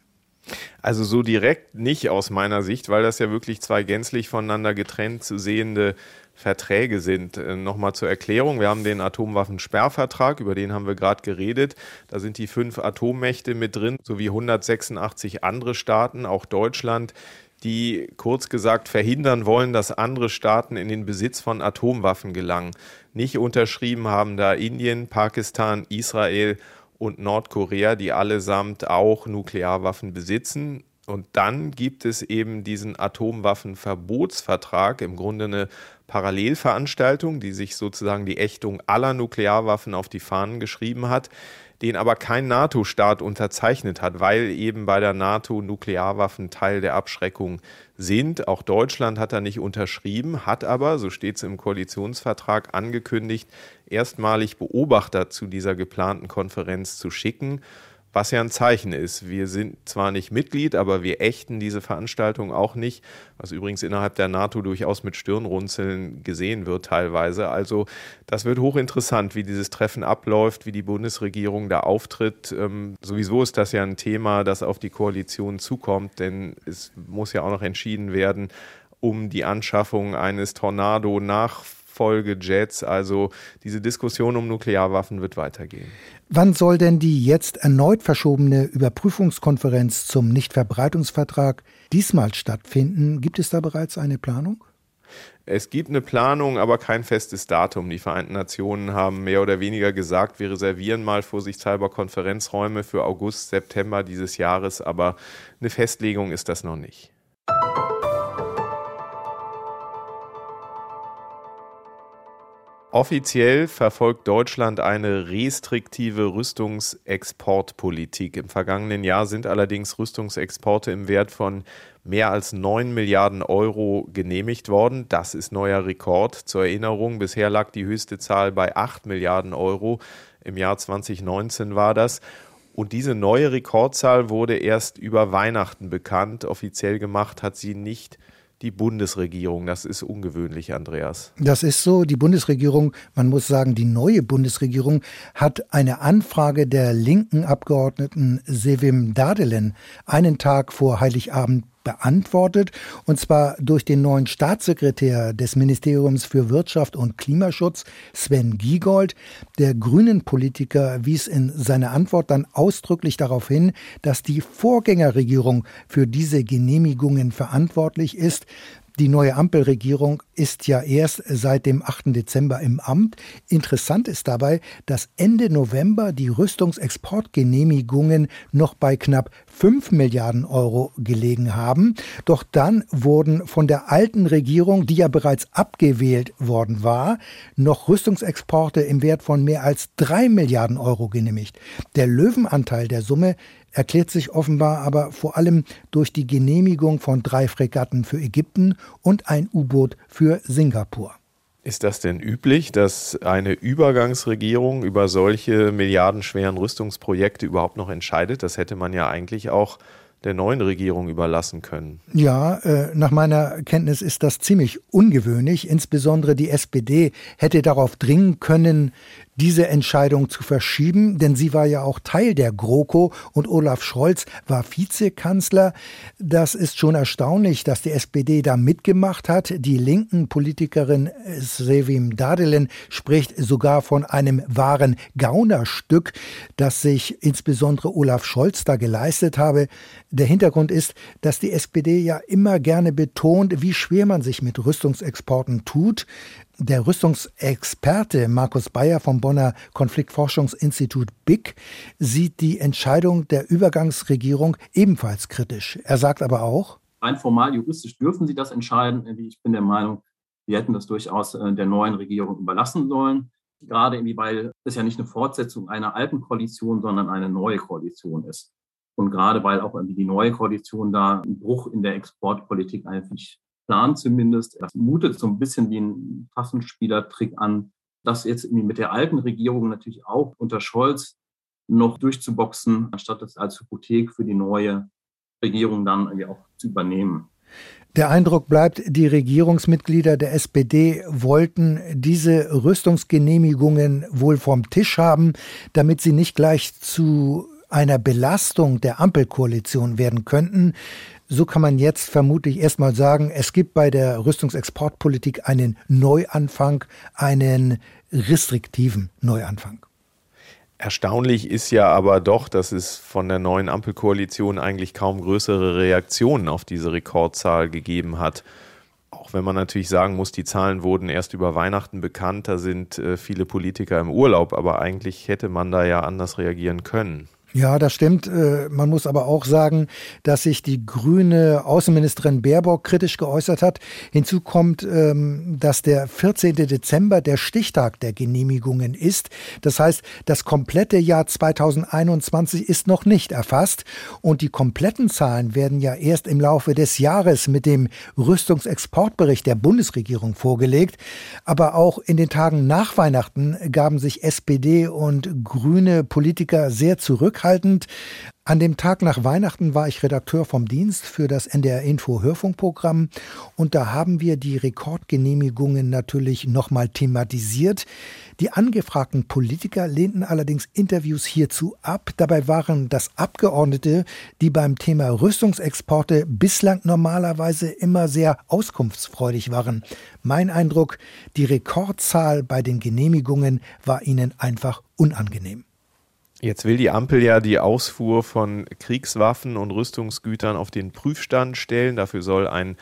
Also so direkt nicht aus meiner Sicht, weil das ja wirklich zwei gänzlich voneinander getrennt zu sehende Verträge sind. Nochmal zur Erklärung, wir haben den Atomwaffensperrvertrag, über den haben wir gerade geredet. Da sind die 5 Atommächte mit drin, sowie 186 andere Staaten, auch Deutschland, die kurz gesagt verhindern wollen, dass andere Staaten in den Besitz von Atomwaffen gelangen. Nicht unterschrieben haben da Indien, Pakistan, Israel und Nordkorea, die allesamt auch Nuklearwaffen besitzen. Und dann gibt es eben diesen Atomwaffenverbotsvertrag, im Grunde eine Parallelveranstaltung, die sich sozusagen die Ächtung aller Nuklearwaffen auf die Fahnen geschrieben hat, den aber kein NATO-Staat unterzeichnet hat, weil eben bei der NATO Nuklearwaffen Teil der Abschreckung sind. Auch Deutschland hat da nicht unterschrieben, hat aber, so steht es im Koalitionsvertrag, angekündigt, erstmalig Beobachter zu dieser geplanten Konferenz zu schicken, was ja ein Zeichen ist. Wir sind zwar nicht Mitglied, aber wir ächten diese Veranstaltung auch nicht, was übrigens innerhalb der NATO durchaus mit Stirnrunzeln gesehen wird teilweise. Also das wird hochinteressant, wie dieses Treffen abläuft, wie die Bundesregierung da auftritt. Sowieso ist das ja ein Thema, das auf die Koalition zukommt, denn es muss ja auch noch entschieden werden um die Anschaffung eines Tornado-Nachfolgejets. Also diese Diskussion um Nuklearwaffen wird weitergehen. Wann soll denn die jetzt erneut verschobene Überprüfungskonferenz zum Nichtverbreitungsvertrag diesmal stattfinden? Gibt es da bereits eine Planung? Es gibt eine Planung, aber kein festes Datum. Die Vereinten Nationen haben mehr oder weniger gesagt, wir reservieren mal vorsichtshalber Konferenzräume für August, September dieses Jahres, aber eine Festlegung ist das noch nicht. Offiziell verfolgt Deutschland eine restriktive Rüstungsexportpolitik. Im vergangenen Jahr sind allerdings Rüstungsexporte im Wert von mehr als 9 Milliarden Euro genehmigt worden. Das ist neuer Rekord. Zur Erinnerung, bisher lag die höchste Zahl bei 8 Milliarden Euro. Im Jahr 2019 war das. Und diese neue Rekordzahl wurde erst über Weihnachten bekannt. Offiziell gemacht hat sie nicht die Bundesregierung. Das ist ungewöhnlich, Andreas. Das ist so. Die Bundesregierung, man muss sagen, die neue Bundesregierung hat eine Anfrage der linken Abgeordneten Sevim Dardelen einen Tag vor Heiligabend beantwortet, und zwar durch den neuen Staatssekretär des Ministeriums für Wirtschaft und Klimaschutz, Sven Giegold. Der Grünen-Politiker wies in seiner Antwort dann ausdrücklich darauf hin, dass die Vorgängerregierung für diese Genehmigungen verantwortlich ist. Die neue Ampelregierung ist ja erst seit dem 8. Dezember im Amt. Interessant ist dabei, dass Ende November die Rüstungsexportgenehmigungen noch bei knapp 5 Milliarden Euro gelegen haben. Doch dann wurden von der alten Regierung, die ja bereits abgewählt worden war, noch Rüstungsexporte im Wert von mehr als 3 Milliarden Euro genehmigt. Der Löwenanteil der Summe erklärt sich offenbar aber vor allem durch die Genehmigung von 3 Fregatten für Ägypten und ein U-Boot für Singapur. Ist das denn üblich, dass eine Übergangsregierung über solche milliardenschweren Rüstungsprojekte überhaupt noch entscheidet? Das hätte man ja eigentlich auch der neuen Regierung überlassen können. Ja, nach meiner Kenntnis ist das ziemlich ungewöhnlich. Insbesondere die SPD hätte darauf dringen können, diese Entscheidung zu verschieben, denn sie war ja auch Teil der GroKo und Olaf Scholz war Vizekanzler. Das ist schon erstaunlich, dass die SPD da mitgemacht hat. Die linken Politikerin Sevim Dardelen spricht sogar von einem wahren Gaunerstück, das sich insbesondere Olaf Scholz da geleistet habe. Der Hintergrund ist, dass die SPD ja immer gerne betont, wie schwer man sich mit Rüstungsexporten tut. Der Rüstungsexperte Markus Bayer vom Bonner Konfliktforschungsinstitut BIC sieht die Entscheidung der Übergangsregierung ebenfalls kritisch. Er sagt aber auch: Rein formal juristisch dürfen sie das entscheiden. Ich bin der Meinung, wir hätten das durchaus der neuen Regierung überlassen sollen. Gerade weil es ja nicht eine Fortsetzung einer alten Koalition, sondern eine neue Koalition ist. Und gerade weil auch die neue Koalition da einen Bruch in der Exportpolitik eigentlich plant zumindest. Das mutet so ein bisschen wie ein Taschenspielertrick an, das jetzt mit der alten Regierung natürlich auch unter Scholz noch durchzuboxen, anstatt das als Hypothek für die neue Regierung dann irgendwie auch zu übernehmen. Der Eindruck bleibt, die Regierungsmitglieder der SPD wollten diese Rüstungsgenehmigungen wohl vom Tisch haben, damit sie nicht gleich zu einer Belastung der Ampelkoalition werden könnten. So kann man jetzt vermutlich erstmal sagen, es gibt bei der Rüstungsexportpolitik einen Neuanfang, einen restriktiven Neuanfang. Erstaunlich ist ja aber doch, dass es von der neuen Ampelkoalition eigentlich kaum größere Reaktionen auf diese Rekordzahl gegeben hat. Auch wenn man natürlich sagen muss, die Zahlen wurden erst über Weihnachten bekannt, da sind viele Politiker im Urlaub, aber eigentlich hätte man da ja anders reagieren können. Ja, das stimmt. Man muss aber auch sagen, dass sich die grüne Außenministerin Baerbock kritisch geäußert hat. Hinzu kommt, dass der 14. Dezember der Stichtag der Genehmigungen ist. Das heißt, das komplette Jahr 2021 ist noch nicht erfasst. Und die kompletten Zahlen werden ja erst im Laufe des Jahres mit dem Rüstungsexportbericht der Bundesregierung vorgelegt. Aber auch in den Tagen nach Weihnachten gaben sich SPD und grüne Politiker sehr zurückhaltend. An dem Tag nach Weihnachten war ich Redakteur vom Dienst für das NDR Info Hörfunkprogramm und da haben wir die Rekordgenehmigungen natürlich nochmal thematisiert. Die angefragten Politiker lehnten allerdings Interviews hierzu ab. Dabei waren das Abgeordnete, die beim Thema Rüstungsexporte bislang normalerweise immer sehr auskunftsfreudig waren. Mein Eindruck, die Rekordzahl bei den Genehmigungen war ihnen einfach unangenehm. Jetzt will die Ampel ja die Ausfuhr von Kriegswaffen und Rüstungsgütern auf den Prüfstand stellen. Dafür soll ein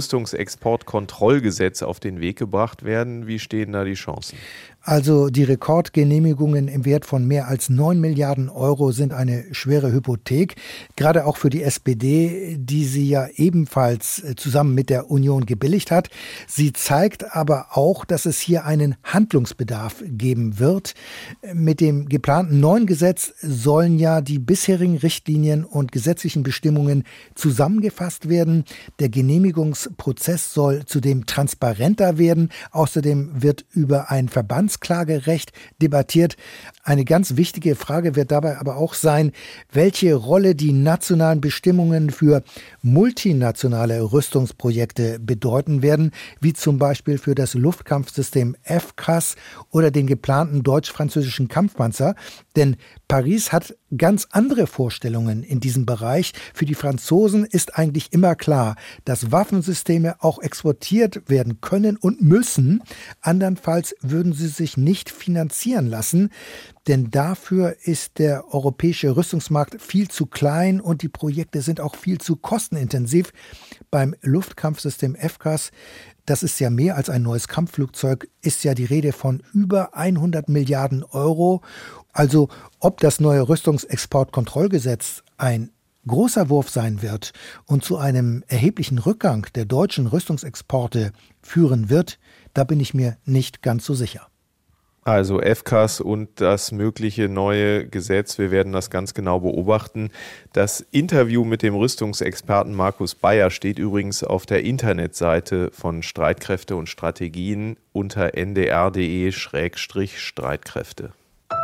Rüstungsexportkontrollgesetz auf den Weg gebracht werden. Wie stehen da die Chancen? Also die Rekordgenehmigungen im Wert von mehr als 9 Milliarden Euro sind eine schwere Hypothek, gerade auch für die SPD, die sie ja ebenfalls zusammen mit der Union gebilligt hat. Sie zeigt aber auch, dass es hier einen Handlungsbedarf geben wird. Mit dem geplanten neuen Gesetz sollen ja die bisherigen Richtlinien und gesetzlichen Bestimmungen zusammengefasst werden. Der Genehmigungsprozess soll zudem transparenter werden. Außerdem wird über ein Verbandsklagerecht debattiert. Eine ganz wichtige Frage wird dabei aber auch sein, welche Rolle die nationalen Bestimmungen für multinationale Rüstungsprojekte bedeuten werden, wie zum Beispiel für das Luftkampfsystem FCAS oder den geplanten deutsch-französischen Kampfpanzer. Denn Paris hat ganz andere Vorstellungen in diesem Bereich. Für die Franzosen ist eigentlich immer klar, dass Waffensysteme auch exportiert werden können und müssen. Andernfalls würden sie sich nicht finanzieren lassen. Denn dafür ist der europäische Rüstungsmarkt viel zu klein und die Projekte sind auch viel zu kostenintensiv. Beim Luftkampfsystem FCAS, das ist ja mehr als ein neues Kampfflugzeug, ist ja die Rede von über 100 Milliarden Euro. Also ob das neue Rüstungsexportkontrollgesetz ein großer Wurf sein wird und zu einem erheblichen Rückgang der deutschen Rüstungsexporte führen wird, da bin ich mir nicht ganz so sicher. Also FCAS und das mögliche neue Gesetz, wir werden das ganz genau beobachten. Das Interview mit dem Rüstungsexperten Markus Bayer steht übrigens auf der Internetseite von Streitkräfte und Strategien unter ndr.de/Streitkräfte.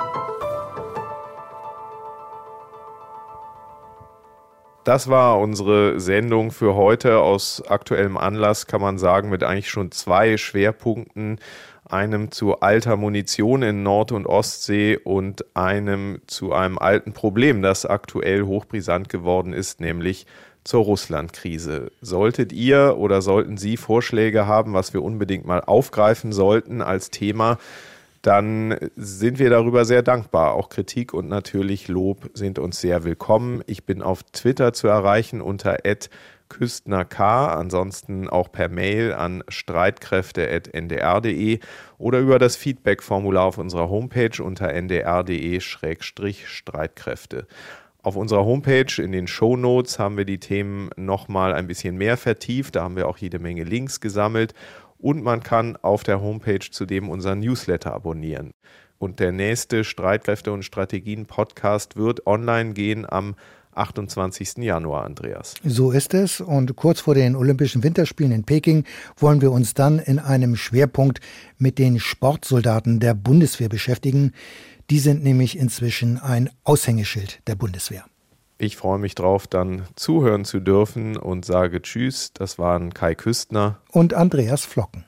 Das war unsere Sendung für heute. Aus aktuellem Anlass kann man sagen, mit eigentlich schon 2 Schwerpunkten. Einem zu alter Munition in Nord- und Ostsee und einem zu einem alten Problem, das aktuell hochbrisant geworden ist, nämlich zur Russland-Krise. Solltet ihr oder sollten Sie Vorschläge haben, was wir unbedingt mal aufgreifen sollten als Thema, dann sind wir darüber sehr dankbar. Auch Kritik und natürlich Lob sind uns sehr willkommen. Ich bin auf Twitter zu erreichen unter @KüstnerK, ansonsten auch per Mail an streitkräfte@ndr.de oder über das Feedback-Formular auf unserer Homepage unter ndr.de/Streitkräfte. Auf unserer Homepage in den Shownotes haben wir die Themen nochmal ein bisschen mehr vertieft. Da haben wir auch jede Menge Links gesammelt. Und man kann auf der Homepage zudem unseren Newsletter abonnieren. Und der nächste Streitkräfte und Strategien Podcast wird online gehen am 28. Januar, Andreas. So ist es. Und kurz vor den Olympischen Winterspielen in Peking wollen wir uns dann in einem Schwerpunkt mit den Sportsoldaten der Bundeswehr beschäftigen. Die sind nämlich inzwischen ein Aushängeschild der Bundeswehr. Ich freue mich drauf, dann zuhören zu dürfen und sage Tschüss. Das waren Kai Küstner und Andreas Flocken.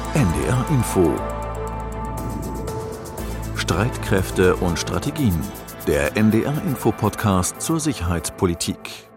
NDR Info. Streitkräfte und Strategien. Der NDR-Info-Podcast zur Sicherheitspolitik.